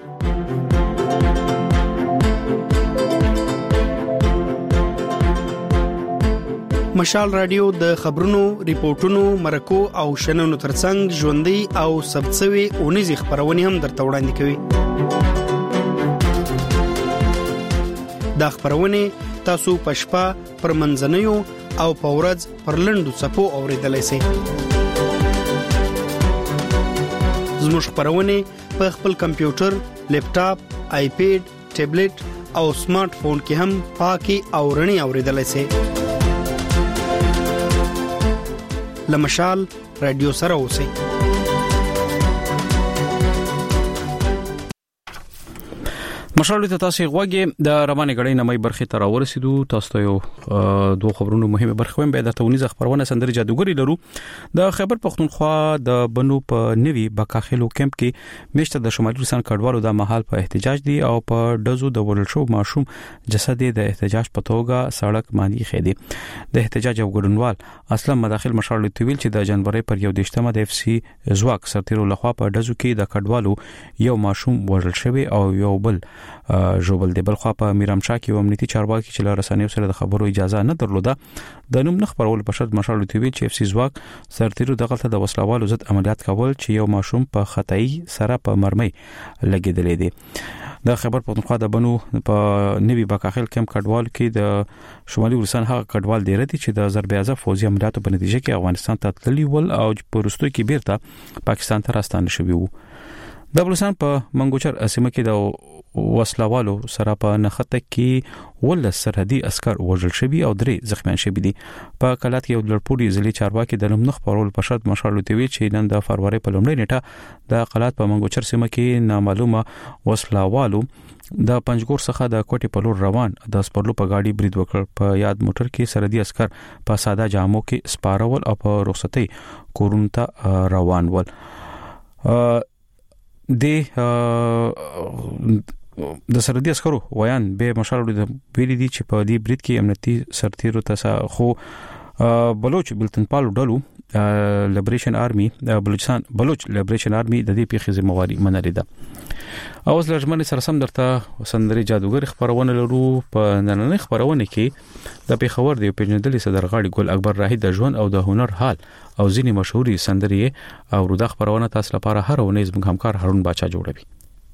مشال رادیو د خبرونو، ریپورتونو، مرکو او شننو ترڅنګ ژوندۍ او ثبتسوي اونیزي خبرونه هم درته وړاندې کوي. دا خبرونه تاسو په شپه پر منځنیو او په ورځ پر لنډو څپو اوریدلای شئ. زموږ خبرونه په خپل کمپیوټر، لیپټاپ، آیپیډ، ټابلیټ او سمارټ فون کې هم پاکي او رڼي اوریدلای شئ. لمشال رادیو سره اوسئ. مشال ته تاسو غوږی د روانه غړې نمای برخه تر ورسېدو تاسو ته یو دوه خبرونو مهمه برخه ویم به د تونیز خبرونه سندري جادوګری لرو د خیبر پختونخوا د بنو په نوي بکاخلو کمپ کې مشته د شمالي روسان کډوالو د محل په احتجاج دي او په دزو د ورل شو ماشوم جسد د احتجاج په توګه سړک باندې خېدي د احتجاج او ګډونوال اصلا مداخل مشال تویل چې د جنوري پر یو دیشتمه د اف سي زواک سرتیرو لخوا په دزو کې د کډوالو یو ماشوم ورل شوی او یو بل جوبل دی بل خو په میرامشاه کې امنیتي چارواکي چې لارسانیو سره د خبرو اجازه نه درلوده د نوم نخ پرول په شرط مشال تویل چې اف سي زواک سرتیرو دغلت د وسلوالو ضد عملیات کول چې یو ماشوم په خطای سره په مرمۍ لګیدلې دي د خبر پختونخوا د بنو په نوي بکاخل کمپ کډوال کې د شمالي روسان هغه کډوال دی رتي چې د ضرب اعظم فوزي عملیاتو په نتیجه کې افغانستان ته تللی ول او په وروستو کې بیرته پاکستان ته راستانه شوی وو د بلوچستان په منګوچر اسمه کې د وسلوالو سره په نخته کې ول سرحدي عسكر وژل شوی او درې زخمیان شوی دي په کلات کې یو لړپوري ځلې چارواکي د نمنخ پرول په شرط مشال توی چې نن د فروری په لومړۍ نیټه د قلات په منګوچر سیمه کې نامعلومه وسلوالو د پنځګور څخه د کوټي په لور روان د سپرلو په گاډي برید وکړ په یاد موټر کې سرحدي عسكر په ساده جامو کې سپارول او په رخصتي کورونته روان ول د د سرحدي عسکرو ویان به مشال د ویلي دي چې په دې برید کې امنیتي سرتیرو ته خو بلوچ بلتنپال ډلو لیبریشن آرمي بلوچستان بلوچ لیبریشن آرمي د دې پیښې ذمہواری منلې ده او اوس لږمن سره سم درته سندري جادوګر خبرونه لرو په نننۍ خبرونه کې د پیښور دی پیژندلې صدرغاړي ګل اکبر راهي د ژوند او د هنر حال او ځینی مشهوري سندري او رودا خبرونه تاسو لپاره هر ونیز موږ همکار هارون باچا جوړوي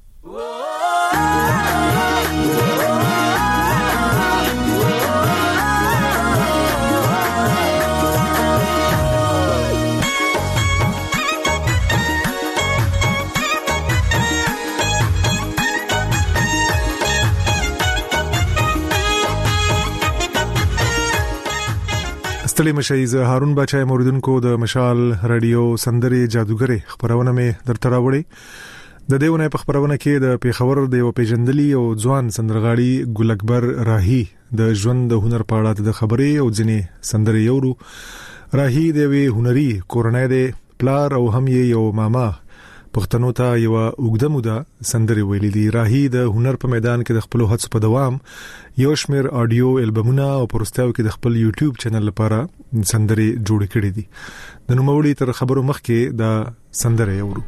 ستړي مشي ز هارون بچای موریدونکو د مشال رادیو سندري جادوګری خبرونه مې درته راوړي د دیونه په خبرونه کې د پیښور د یو پیژندلي او ځوان سندرغاړي ګل اکبر راهي د ژوند د هنر په اړه د خبرې او ځینې سندري یورو راهي د وی هنري کورنۍ د پلار او هم یو ماما پښتنو ته یو وګړه موده سندري ویلي دي راهي د هنر په میدان کې د خپل هڅو په دوام یو شمیر اډیو البومونه او پروستاو کې د خپل یوټیوب چینل لپاره سندري جوړ کړي دي د نوموړي تر خبرو مخکې د سندري یورو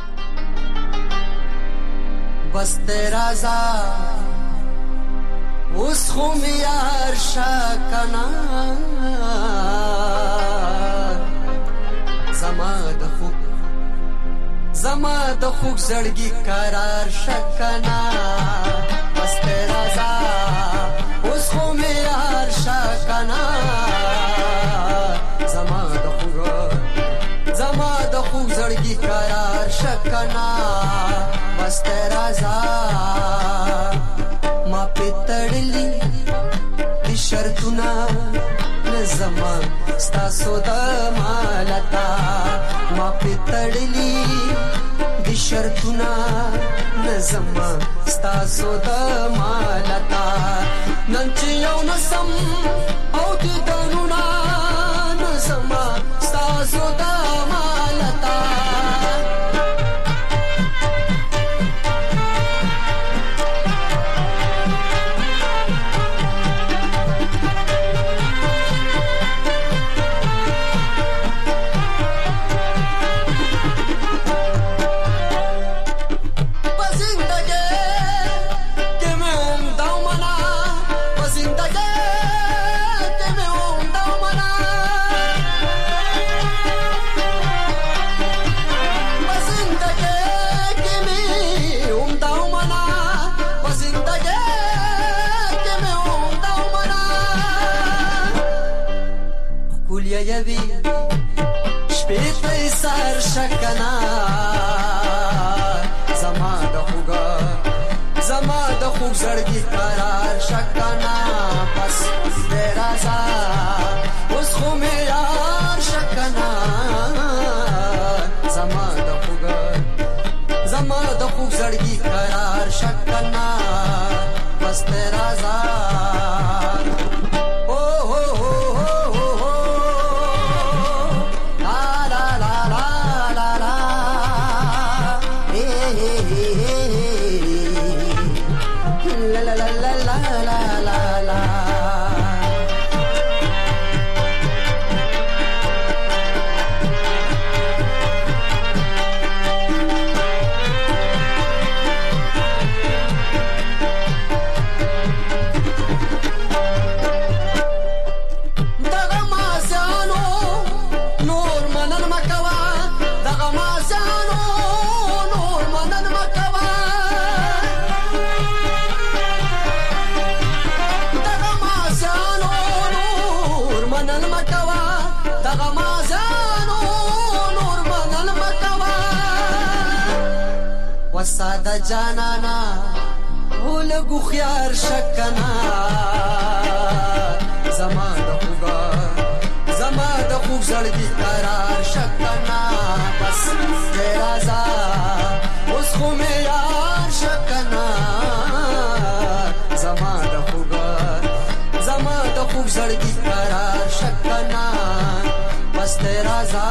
بس تیرا زا اوس خو میار شکنا زما د خو زما د خوږ زړګي قرار شکنا بس تیرا زا اوس خو میار شکنا زما د خوږ زما د خوږ زړګي قرار شکنا بس تیرا زا ما پتړلی د شرطونه نظما ستاسو د مالتا ما پتړلی د شرطونه نظما ستاسو د مالتا نن چې یو نسم او د دنونا نظما ستاسو د مالتا شکنا زما د خوګه زما د خوګ زړګي قرار شکنا پس تیرا زا اوس خو مې یار شکنا زما د خوګه زما د خوګ زړګي قرار شکنا la la la la la la la la وساده جانانا ولګو خيار شکنا زما د خوګا زما د خوګ زړګي قرار شکنا بس رازا اوس خو مې یار شکنا زما د خوګا زما د خوګ زړګي قرار شکنا بس رازا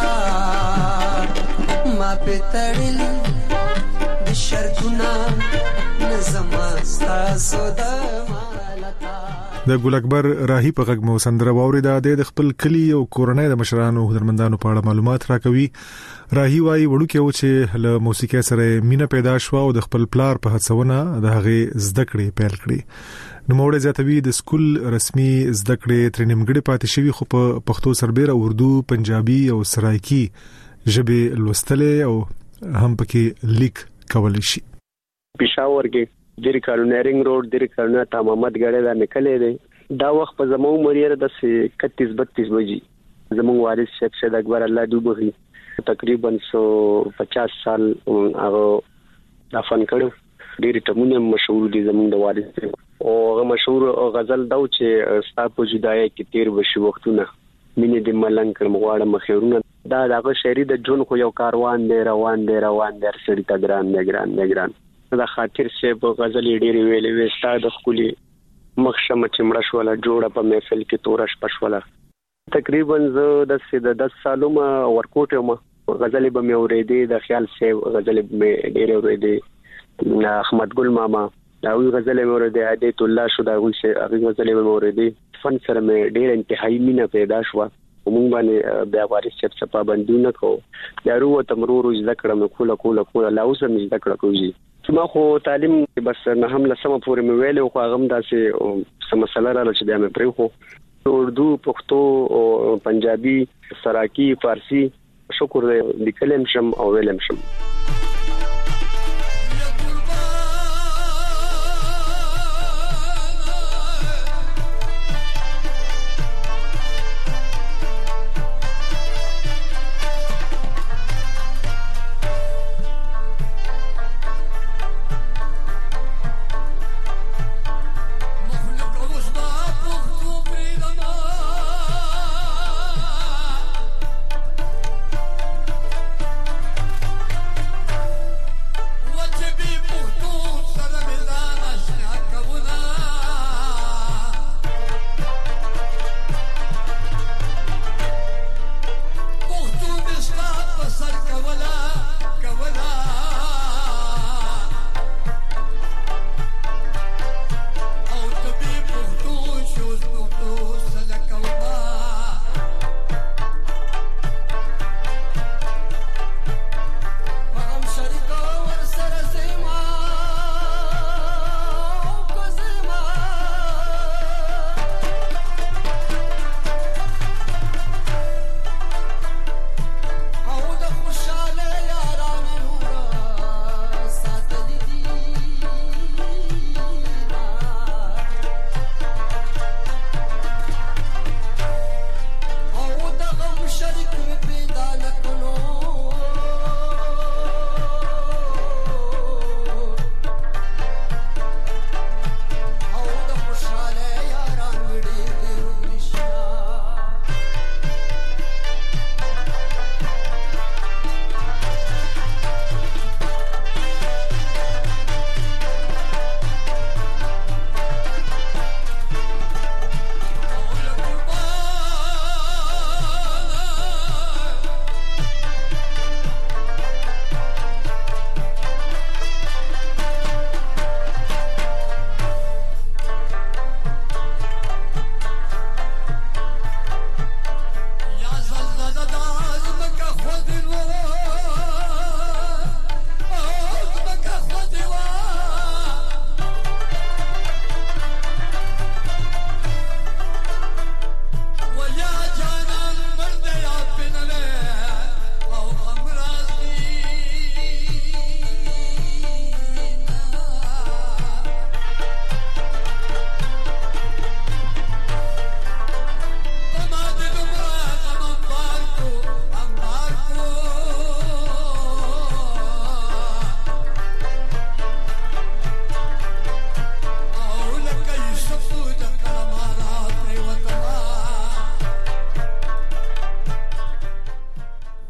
ما پتړل شرکونه نظم استاسو د مالتا د ګل اکبر راهی په غږ مو سندره واوریدا د خپل کلی او کورنۍ د مشرانو هنرمندانو په اړه معلومات راکوي. راهی وايي وړو کې و چې له موسیقي سره مینا پیدا شو او د خپل پلار په هڅونه د هغه زده کړې پیل کړې. نو موږ زیاتوي د سکول رسمي زده کړې تر نیمګړې پاتې شوی خو په پښتو سربېره اردو پنجابي او سرایکی ژبه لوستلې او هم پکې لیک کولای شي. پېښور کې د ریکارنرینګ روډ د ریکارنر تمامت غړې دا نکلې دي. دا وخت په زمو مریره د اکتیس بتیس بجې زمو وارث شیخ سید اکبر الله دوبغي تقریبا یک سو پچاس سال هغه دفن کړو. ډېر ټمونه مشهور دي زمو د وارث او هغه مشهور غزل دا چې ستا په جدای کې تیر وشي وختونه مینه د ملنګ کړم غواړم مخیرونه. دا دغه شهري د جون خو یو کاروان دی روان دی روان دی سړی ته ګران دی ګران دی ګران. دا خاطر شه په غزل ډېری ویلې وستا د خولي مخشمه چمړه شوله جوړه په محفل کې تورش پښوله. تقریبا زه د دس سالو ما ورکوټ ما غزل به مې اورېدې د خیال شه غزل به ډېر اورېدې احمد ګل ماما دا وی غزل مې اورېدې عادت الله شو دا وی شه هغه غزل مې اورېدې فن سره مې ډېر انتهایی مینه پیدا شو. موږ باندې بیا وارث چې څه پابندونه کو دارو تمرور ذکر مې کوله کوله کوله لا اوس مې ذکر کوي. ما خو تعلیم بس نه هم لسمه پورې مې ویل او هغه هم داسې سم مسله را چې بیا مې پرې خو اردو پښتو او پنجابي سراکی فارسی شکر دې لیکلم شم او ویلم شم.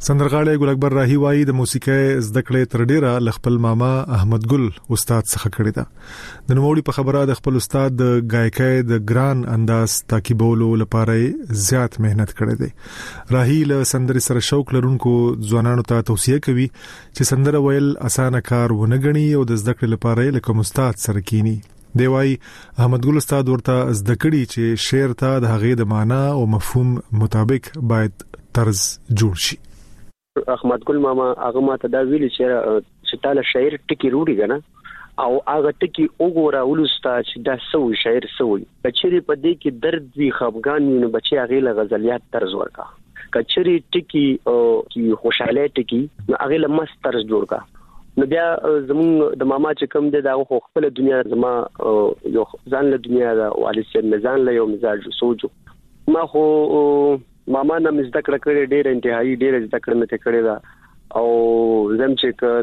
سندرغاړی ګل اکبر راهی وایي د موسیقۍ زده کړې تر ډیره ل خپل ماما احمد ګل استاد څخه کړی دا د نوموړي په خبره د خپل استاد د گایکۍ د ګران انداز تعقیبولو لپاره زیات مهنت کړی دی راهی له سندري سره شوق لرونکو ځوانانو ته توصيه کوي چې سندره ویل اسانه کار ونه غني او د زده کړې لپاره لکه استاد سره کینی دی وایي احمد ګل استاد ورته زده کړي چې شعر ته د هغې د معنا او مفهوم مطابق باید طرز جوړ شي احمد ګل ماما هغه ماته دا ویلي چې چې تعالی شاعر ټکی روړي کنه او هغه ټکی وګوره ولستا چې دا سوي شاعر سوي کچري په دې کې درد وی خفګان وي نو بچي هغه له غزلیات طرز ورکا کچري ټکی او کی خوشاله ټکی هغه له مست طرز جوړ کا نو بیا زمون د ماما چې کوم دی دا خپل دنیا زما یو ځان له دنیا دا والي سر مزان له یو مزاج سوچو ما خو ماما نه مزده کړ کړې ډېر انتهایی ډېر زده کړم ته کړې دا او زم چې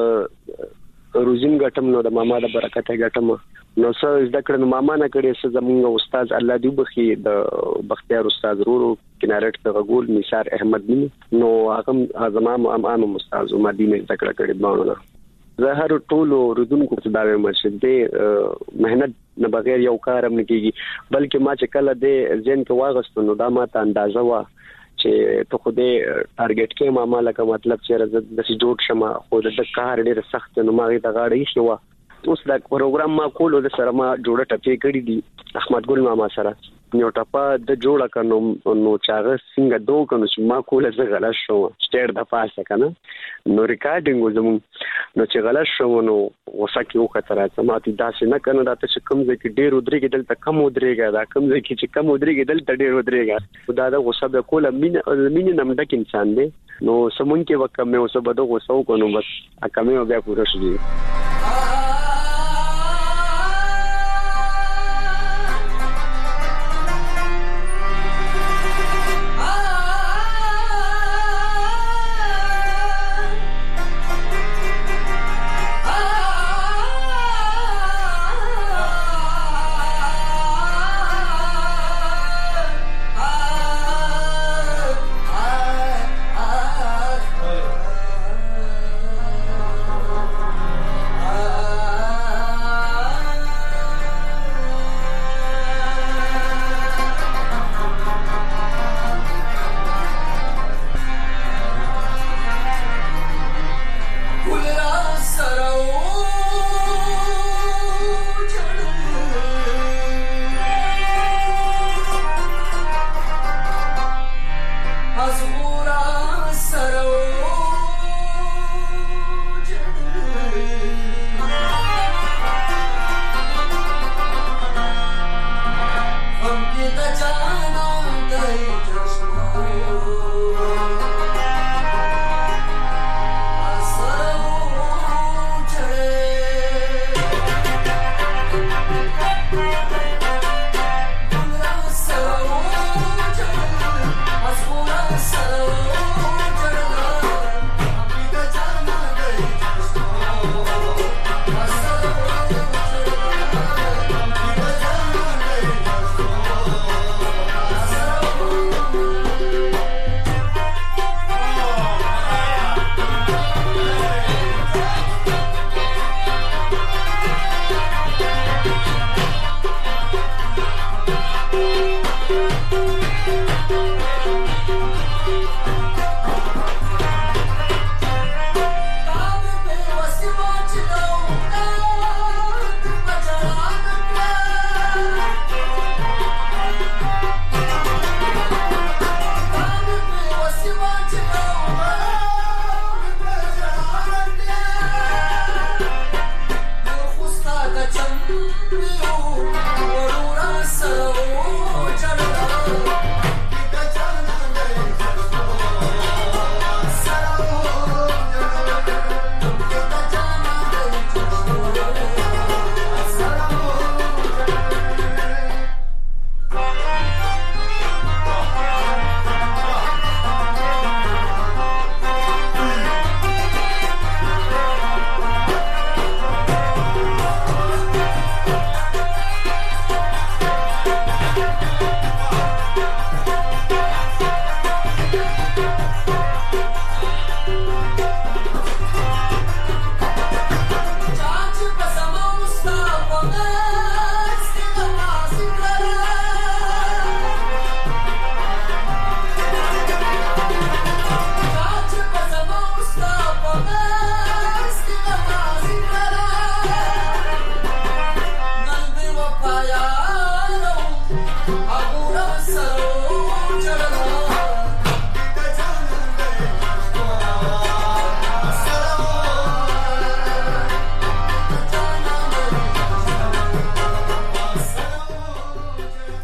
دا روزین غټم نو د ماما د برکت غټم نو څه زده کړم ماما نه کړې څه زمونږ استاد الله دې بخي د بختیار استاد ورو کنارټ ته غول نثار احمد نو نو هغه زمام امام استاد مدینه زده کړ کړې باندې زه هر ټولو ردونکو ته دا وایم چې د مهنت نه بغیر یو کار هم نه کیږي بلکې ما چې کله د ځین کې واغستو نو دا ماته اندازه وا چې ته خو دې ټارګټ کې ما مالکه مطلب چې د سې جوړ شمه خو د کار ډېر سخت نو ما غي ته غاړې شو اوس دا پروګرام ما کولو د سره ما جوړه ټپې کړې دي احمد ګل ماما سره نو ټپه د جوړه کنو نو چاغه څنګه دوه کنو چې ما کوله زه غلط شو سټیر د پاسه کنه نو ریکارډینګ زمون نو چې غلط شو نو وسکه یو خطر سماتي داسې نه کنه دا ته کوم ځای کې ډیر ودرېږي دلته کم ودرېږي دا کوم ځای کې چې کم ودرېږي دلته ډیر ودرېږي دا د غصه د کوله مين مين نم ډک انسان دی نو سمون کې وکمه اوس به د غصه کو نو بس اکمه بیا پوره شي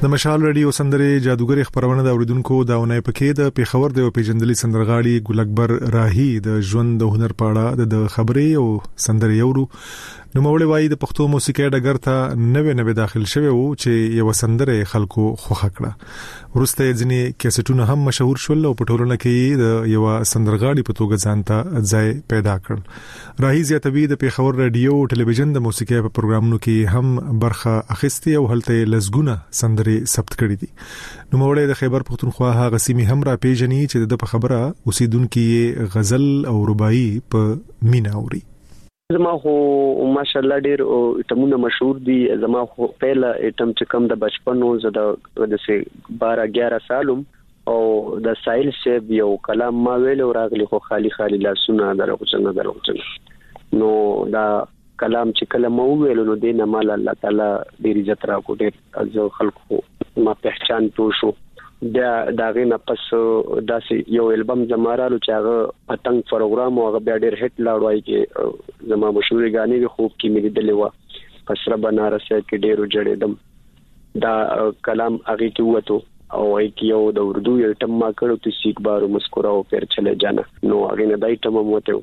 د مشال رادیو سندره جادوګر خبرونه د اوریدونکو داونه پکې د پیښور د پیجندلي سندرغاړي ګل اکبر راهی د ژوند د هنر پاړه د خبرې او سندره یورو نو مولوی وای د پښتو موسیقي ډګر ته نوې نوې داخل شوی وو چې یو سندره خلکو خوخه کړه ورسته ځنې کیسټونه هم مشهور شول او په ټولنه کې د یو سندرغاړي په توګه ځانته ځای پیدا کړ راهی زیاتوی د پیښور رادیو او ټلویزیون د موسیقي په پروګرامونو کې هم برخه اخیستي او هلته لزګونه سندره ثبت کړې دي نو مولوی د خیبر پختونخوا هغه سیمه هم را پیژني چې د خبره اوسیدونکو غزل او رباعي په مینا اوري زما خو ماشاءالله ډیر ټمونه مشهور دي زما خو پهلا ټم چې کم د بچپن او زده د سه بارہ اگیارہ سالم او د سایل سیب یو کلام ما ویل او راغلی خو خالی خالی لاسونه درغه څنګه درغه څنګه نو دا کلام چې کله مو ویل نو دینه مال الله تعالی ډیر عزت راکو ډیر از خلکو ما پہچان تو شو دا داغه نه پس داسې یو البم زمارالو چې هغه پتنګ پروګرام او هغه بیا ډیر هټ لاړوي کې زما مشهور غانې خوب کې مې دلې و پسره بنارس کې ډیرو جوړېدم دا کلام هغه کې وته او کې یو د اردو یو ټم ما کړو ته سیک بارو مسکراو پیر چلے جانا نو هغه نه دای ټم موته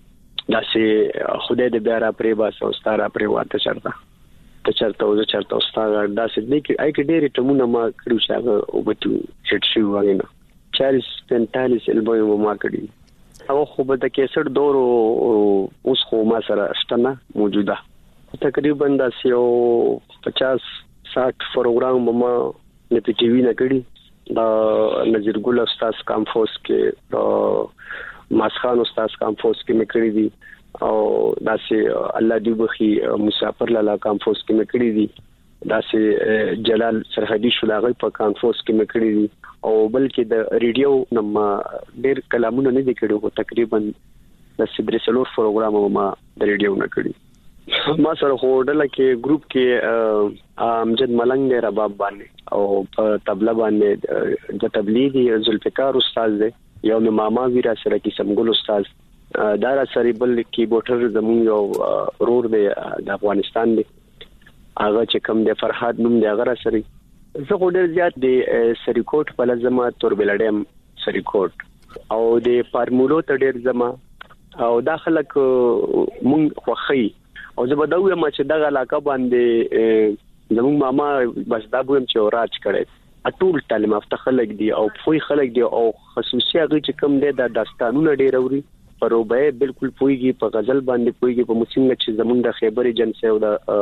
داسې خدای دې بیا را پرې باسه او ستاره پرې واته چرته ته چرته او چرته استاد داسې دې کې آی کې ډېری ټمونه ما کړو چې هغه او بتو هټ شي وغینا چالیس پنځه البوم ما کړی هغه خو به د کیسټ دور اوس خو ما سره شته موجوده تقریبا داسې او پچاس ساठ پروګرام ما نه پی ټي وی نه کړی دا نذیر ګل استاد کامفوس کې دا ماسخان استاد کامفوس کې مې کړی دي او داسې الله دی بخي مسافر لاله کامفوس کې مکړی دي داسې جلال سرحدي شلاغي په کامفوس کې مکړی دي او بلکې د ریډیو نم ډیر کلامونه نه دي کړو خو تقریبا د سیبرسلور پروګرام ما د ریډیو نه کړی ما سره هوډل کې ګروپ کې امجد ملنګ دی رباب باندې او په طبله باندې د تبلیغي ذوالفقار استاد دی یو ماما ویرا سره کې سمګل استاد دارا سری بل کیبورډر زمون یو رور دی د افغانستان دی هغه چې کوم د فرحات نوم دی هغه سری زه ډیر زیات دی سریکوټ په لازمه توربلډم سریکوټ او د فارمولو ته ډیر زما او داخله مونږ خوخی او زه بدوي ما چې دغه علاقه باندې زمون ماما بس دا بوم چې راج کړي اټول تعلیم افته خلک دی او فوی خلک دی او خصوصي هغه چې کوم دی د داستانونو ډیر اوري پروبه بالکل پويږي په غزل باندې پويږي په موسیقي چې زمونږ د خیبر جنس او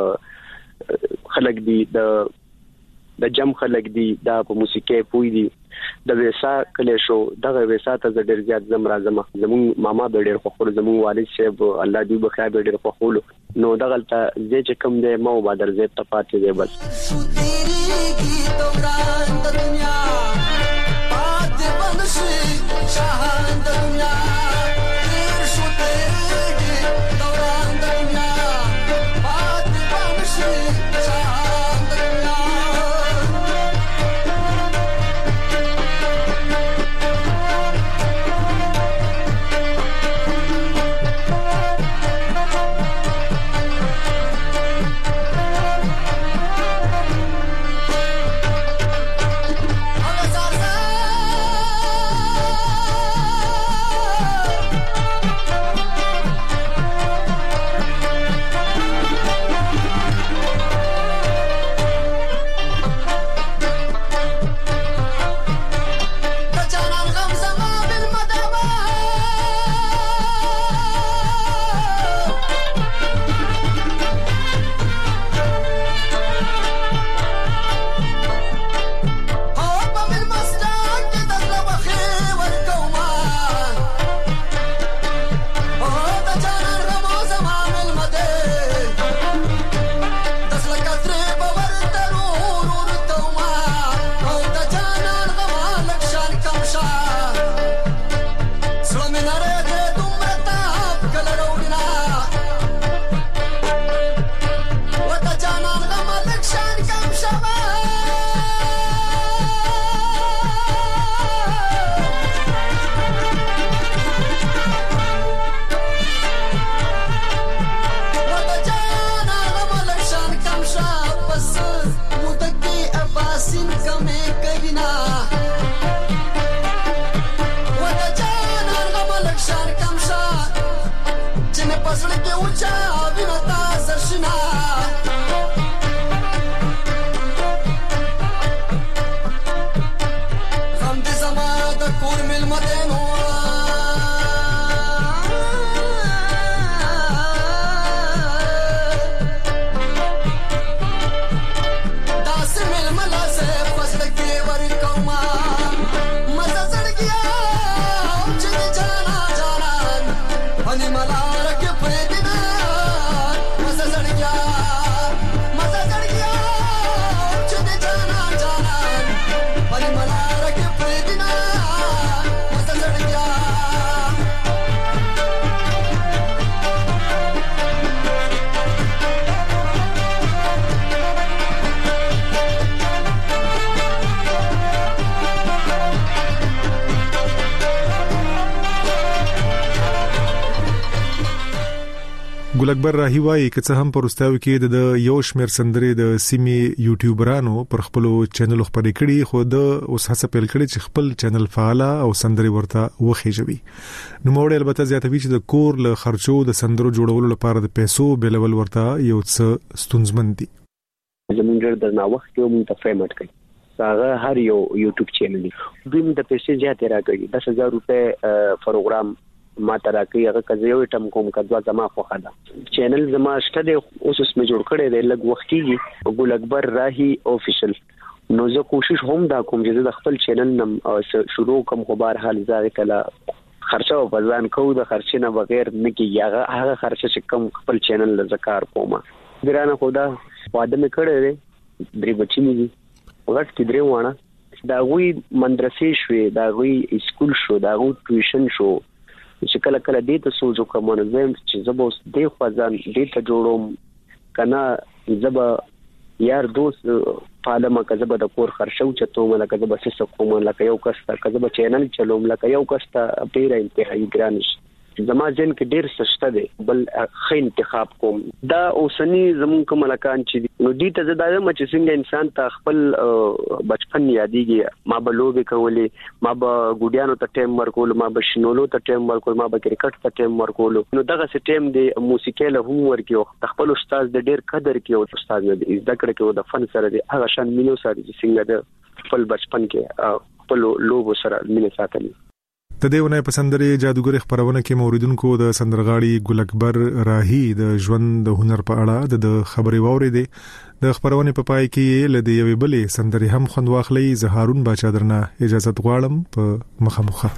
د خلک دی د د جم خلک دی دا په موسیقي پوي دي د ویسا کله شو دغه ویسا ته ډېر زیات زم راځم زمونږ ماما به ډېر خو زمونږ والد صاحب الله دې بخیر به ډېر خوولو نو دغه ته چې کوم دی مو بادر زه ته پاتې دی بس کې اوچا وینه تا سرشنا غم دې زما د کور ملمه دی نو داسې ملمه لاسه فصل کې ورکوما مزه زړګیا چې دې جانا جانان باندې ملاره کې پرېدنا مزه زړګیا مزه زړګیا چې دې جانا جانان باندې ملاره کې پرېدنا مزه زړګیا ګل اکبر راهی وايي چې هم پرستاوي کې د یو شمیر سندري د سیمي یوټیوبرانو پر خپل چینل خبرې کړي خو د اوس هڅه پیل کړي چې خپل چینل فعال او سندري ورته وخیژوي نو موږ البته زیاتوي چې د کور له خرچو د سندرو جوړولو لپاره د پیسو بلول ورته یو څه ستونزمن دي زمونږ د ناوخت یو متفاهمت کوي هغه هر یو یوټیوب چینل دی دوی د پیسې زیاتې راکړي دس هزار روپے پروګرام ما ترا کوي هغه کزه یو ټم کوم کډوا زما خوخه ده چینل زما شته د اوس اس می جوړ کړي د لګ وخت کیږي ګل اکبر راهی افیشل نو زه کوشش هم دا کوم چې د خپل چینل نم شروع کوم خو بهر حال ځای کله خرچه او بزان کو د خرچې نه بغیر نه کیږي هغه خرچه چې کم خپل چینل ل ذکر کومه ګرانه خدا واده مې کړې درې بچی مې دي وخت کې درې وانه دا غوي مدرسې شوې دا غوي اسکول شو دا غوي ټیوشن شو چې کله کله دې ته سوچو کوم نه زم چې زبوس دې خزان دې ته جوړوم کنه زبا یار دوست پالما کزبه د کور خرشو چته مله کزبه سس کوم لکه یو کستا کزبه چینل چلوم لکه یو کستا پیره انتهایی ګرانش زما ځین کې ډیر سسته دي بل خې انتخاب کوم دا اوسنی زمون کوم ملکان چې نو دې ته زدایم چې څنګه انسان ته خپل بچپن یادېږي ما به لوبي کولې ما به ګډیانو ته ټیم ورکول ما به شنولو ته ټیم ورکول ما به کرکټ ته ټیم ورکول نو دغه سټیم دی موسیقي له هم ورکیو خپل استاد د ډیر قدر کې او استاد د ذکر کې او د فن سره دی هغه شان مينو سره چې څنګه د خپل بچپن کې خپل لوبو سره مینه ساتلی د دیونه پسندري جادوګر خبرونه کې موریدونکو د سندرغاړي ګل اکبر راهی د ژوند د هنر په اړه د خبري ووري دي د خبرونه په پای کې لدی یوې بلې سندري هم خوند واخلي زهارون باچا درنه اجازه غواړم په مخامخه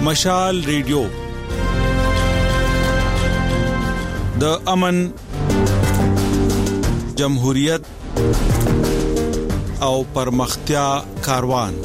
مشال ریډیو د امن، جمهوریت او پرمختیا کاروان.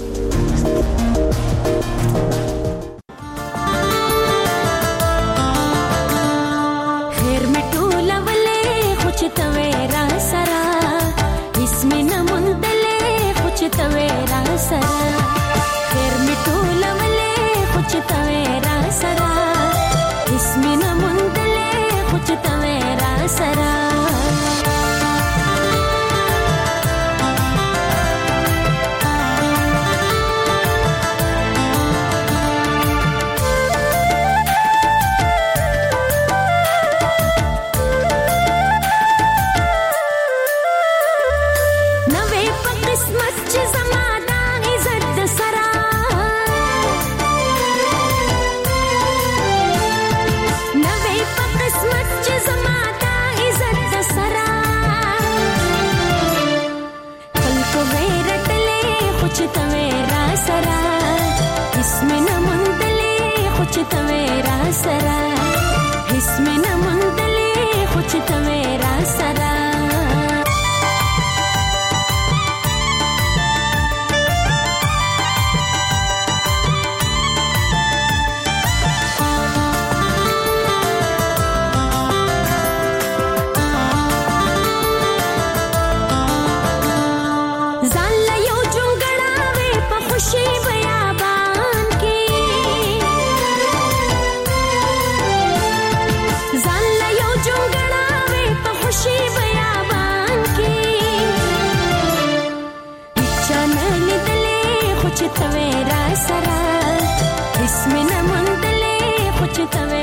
چې توې را سره اسمنه مندلې خو چې توې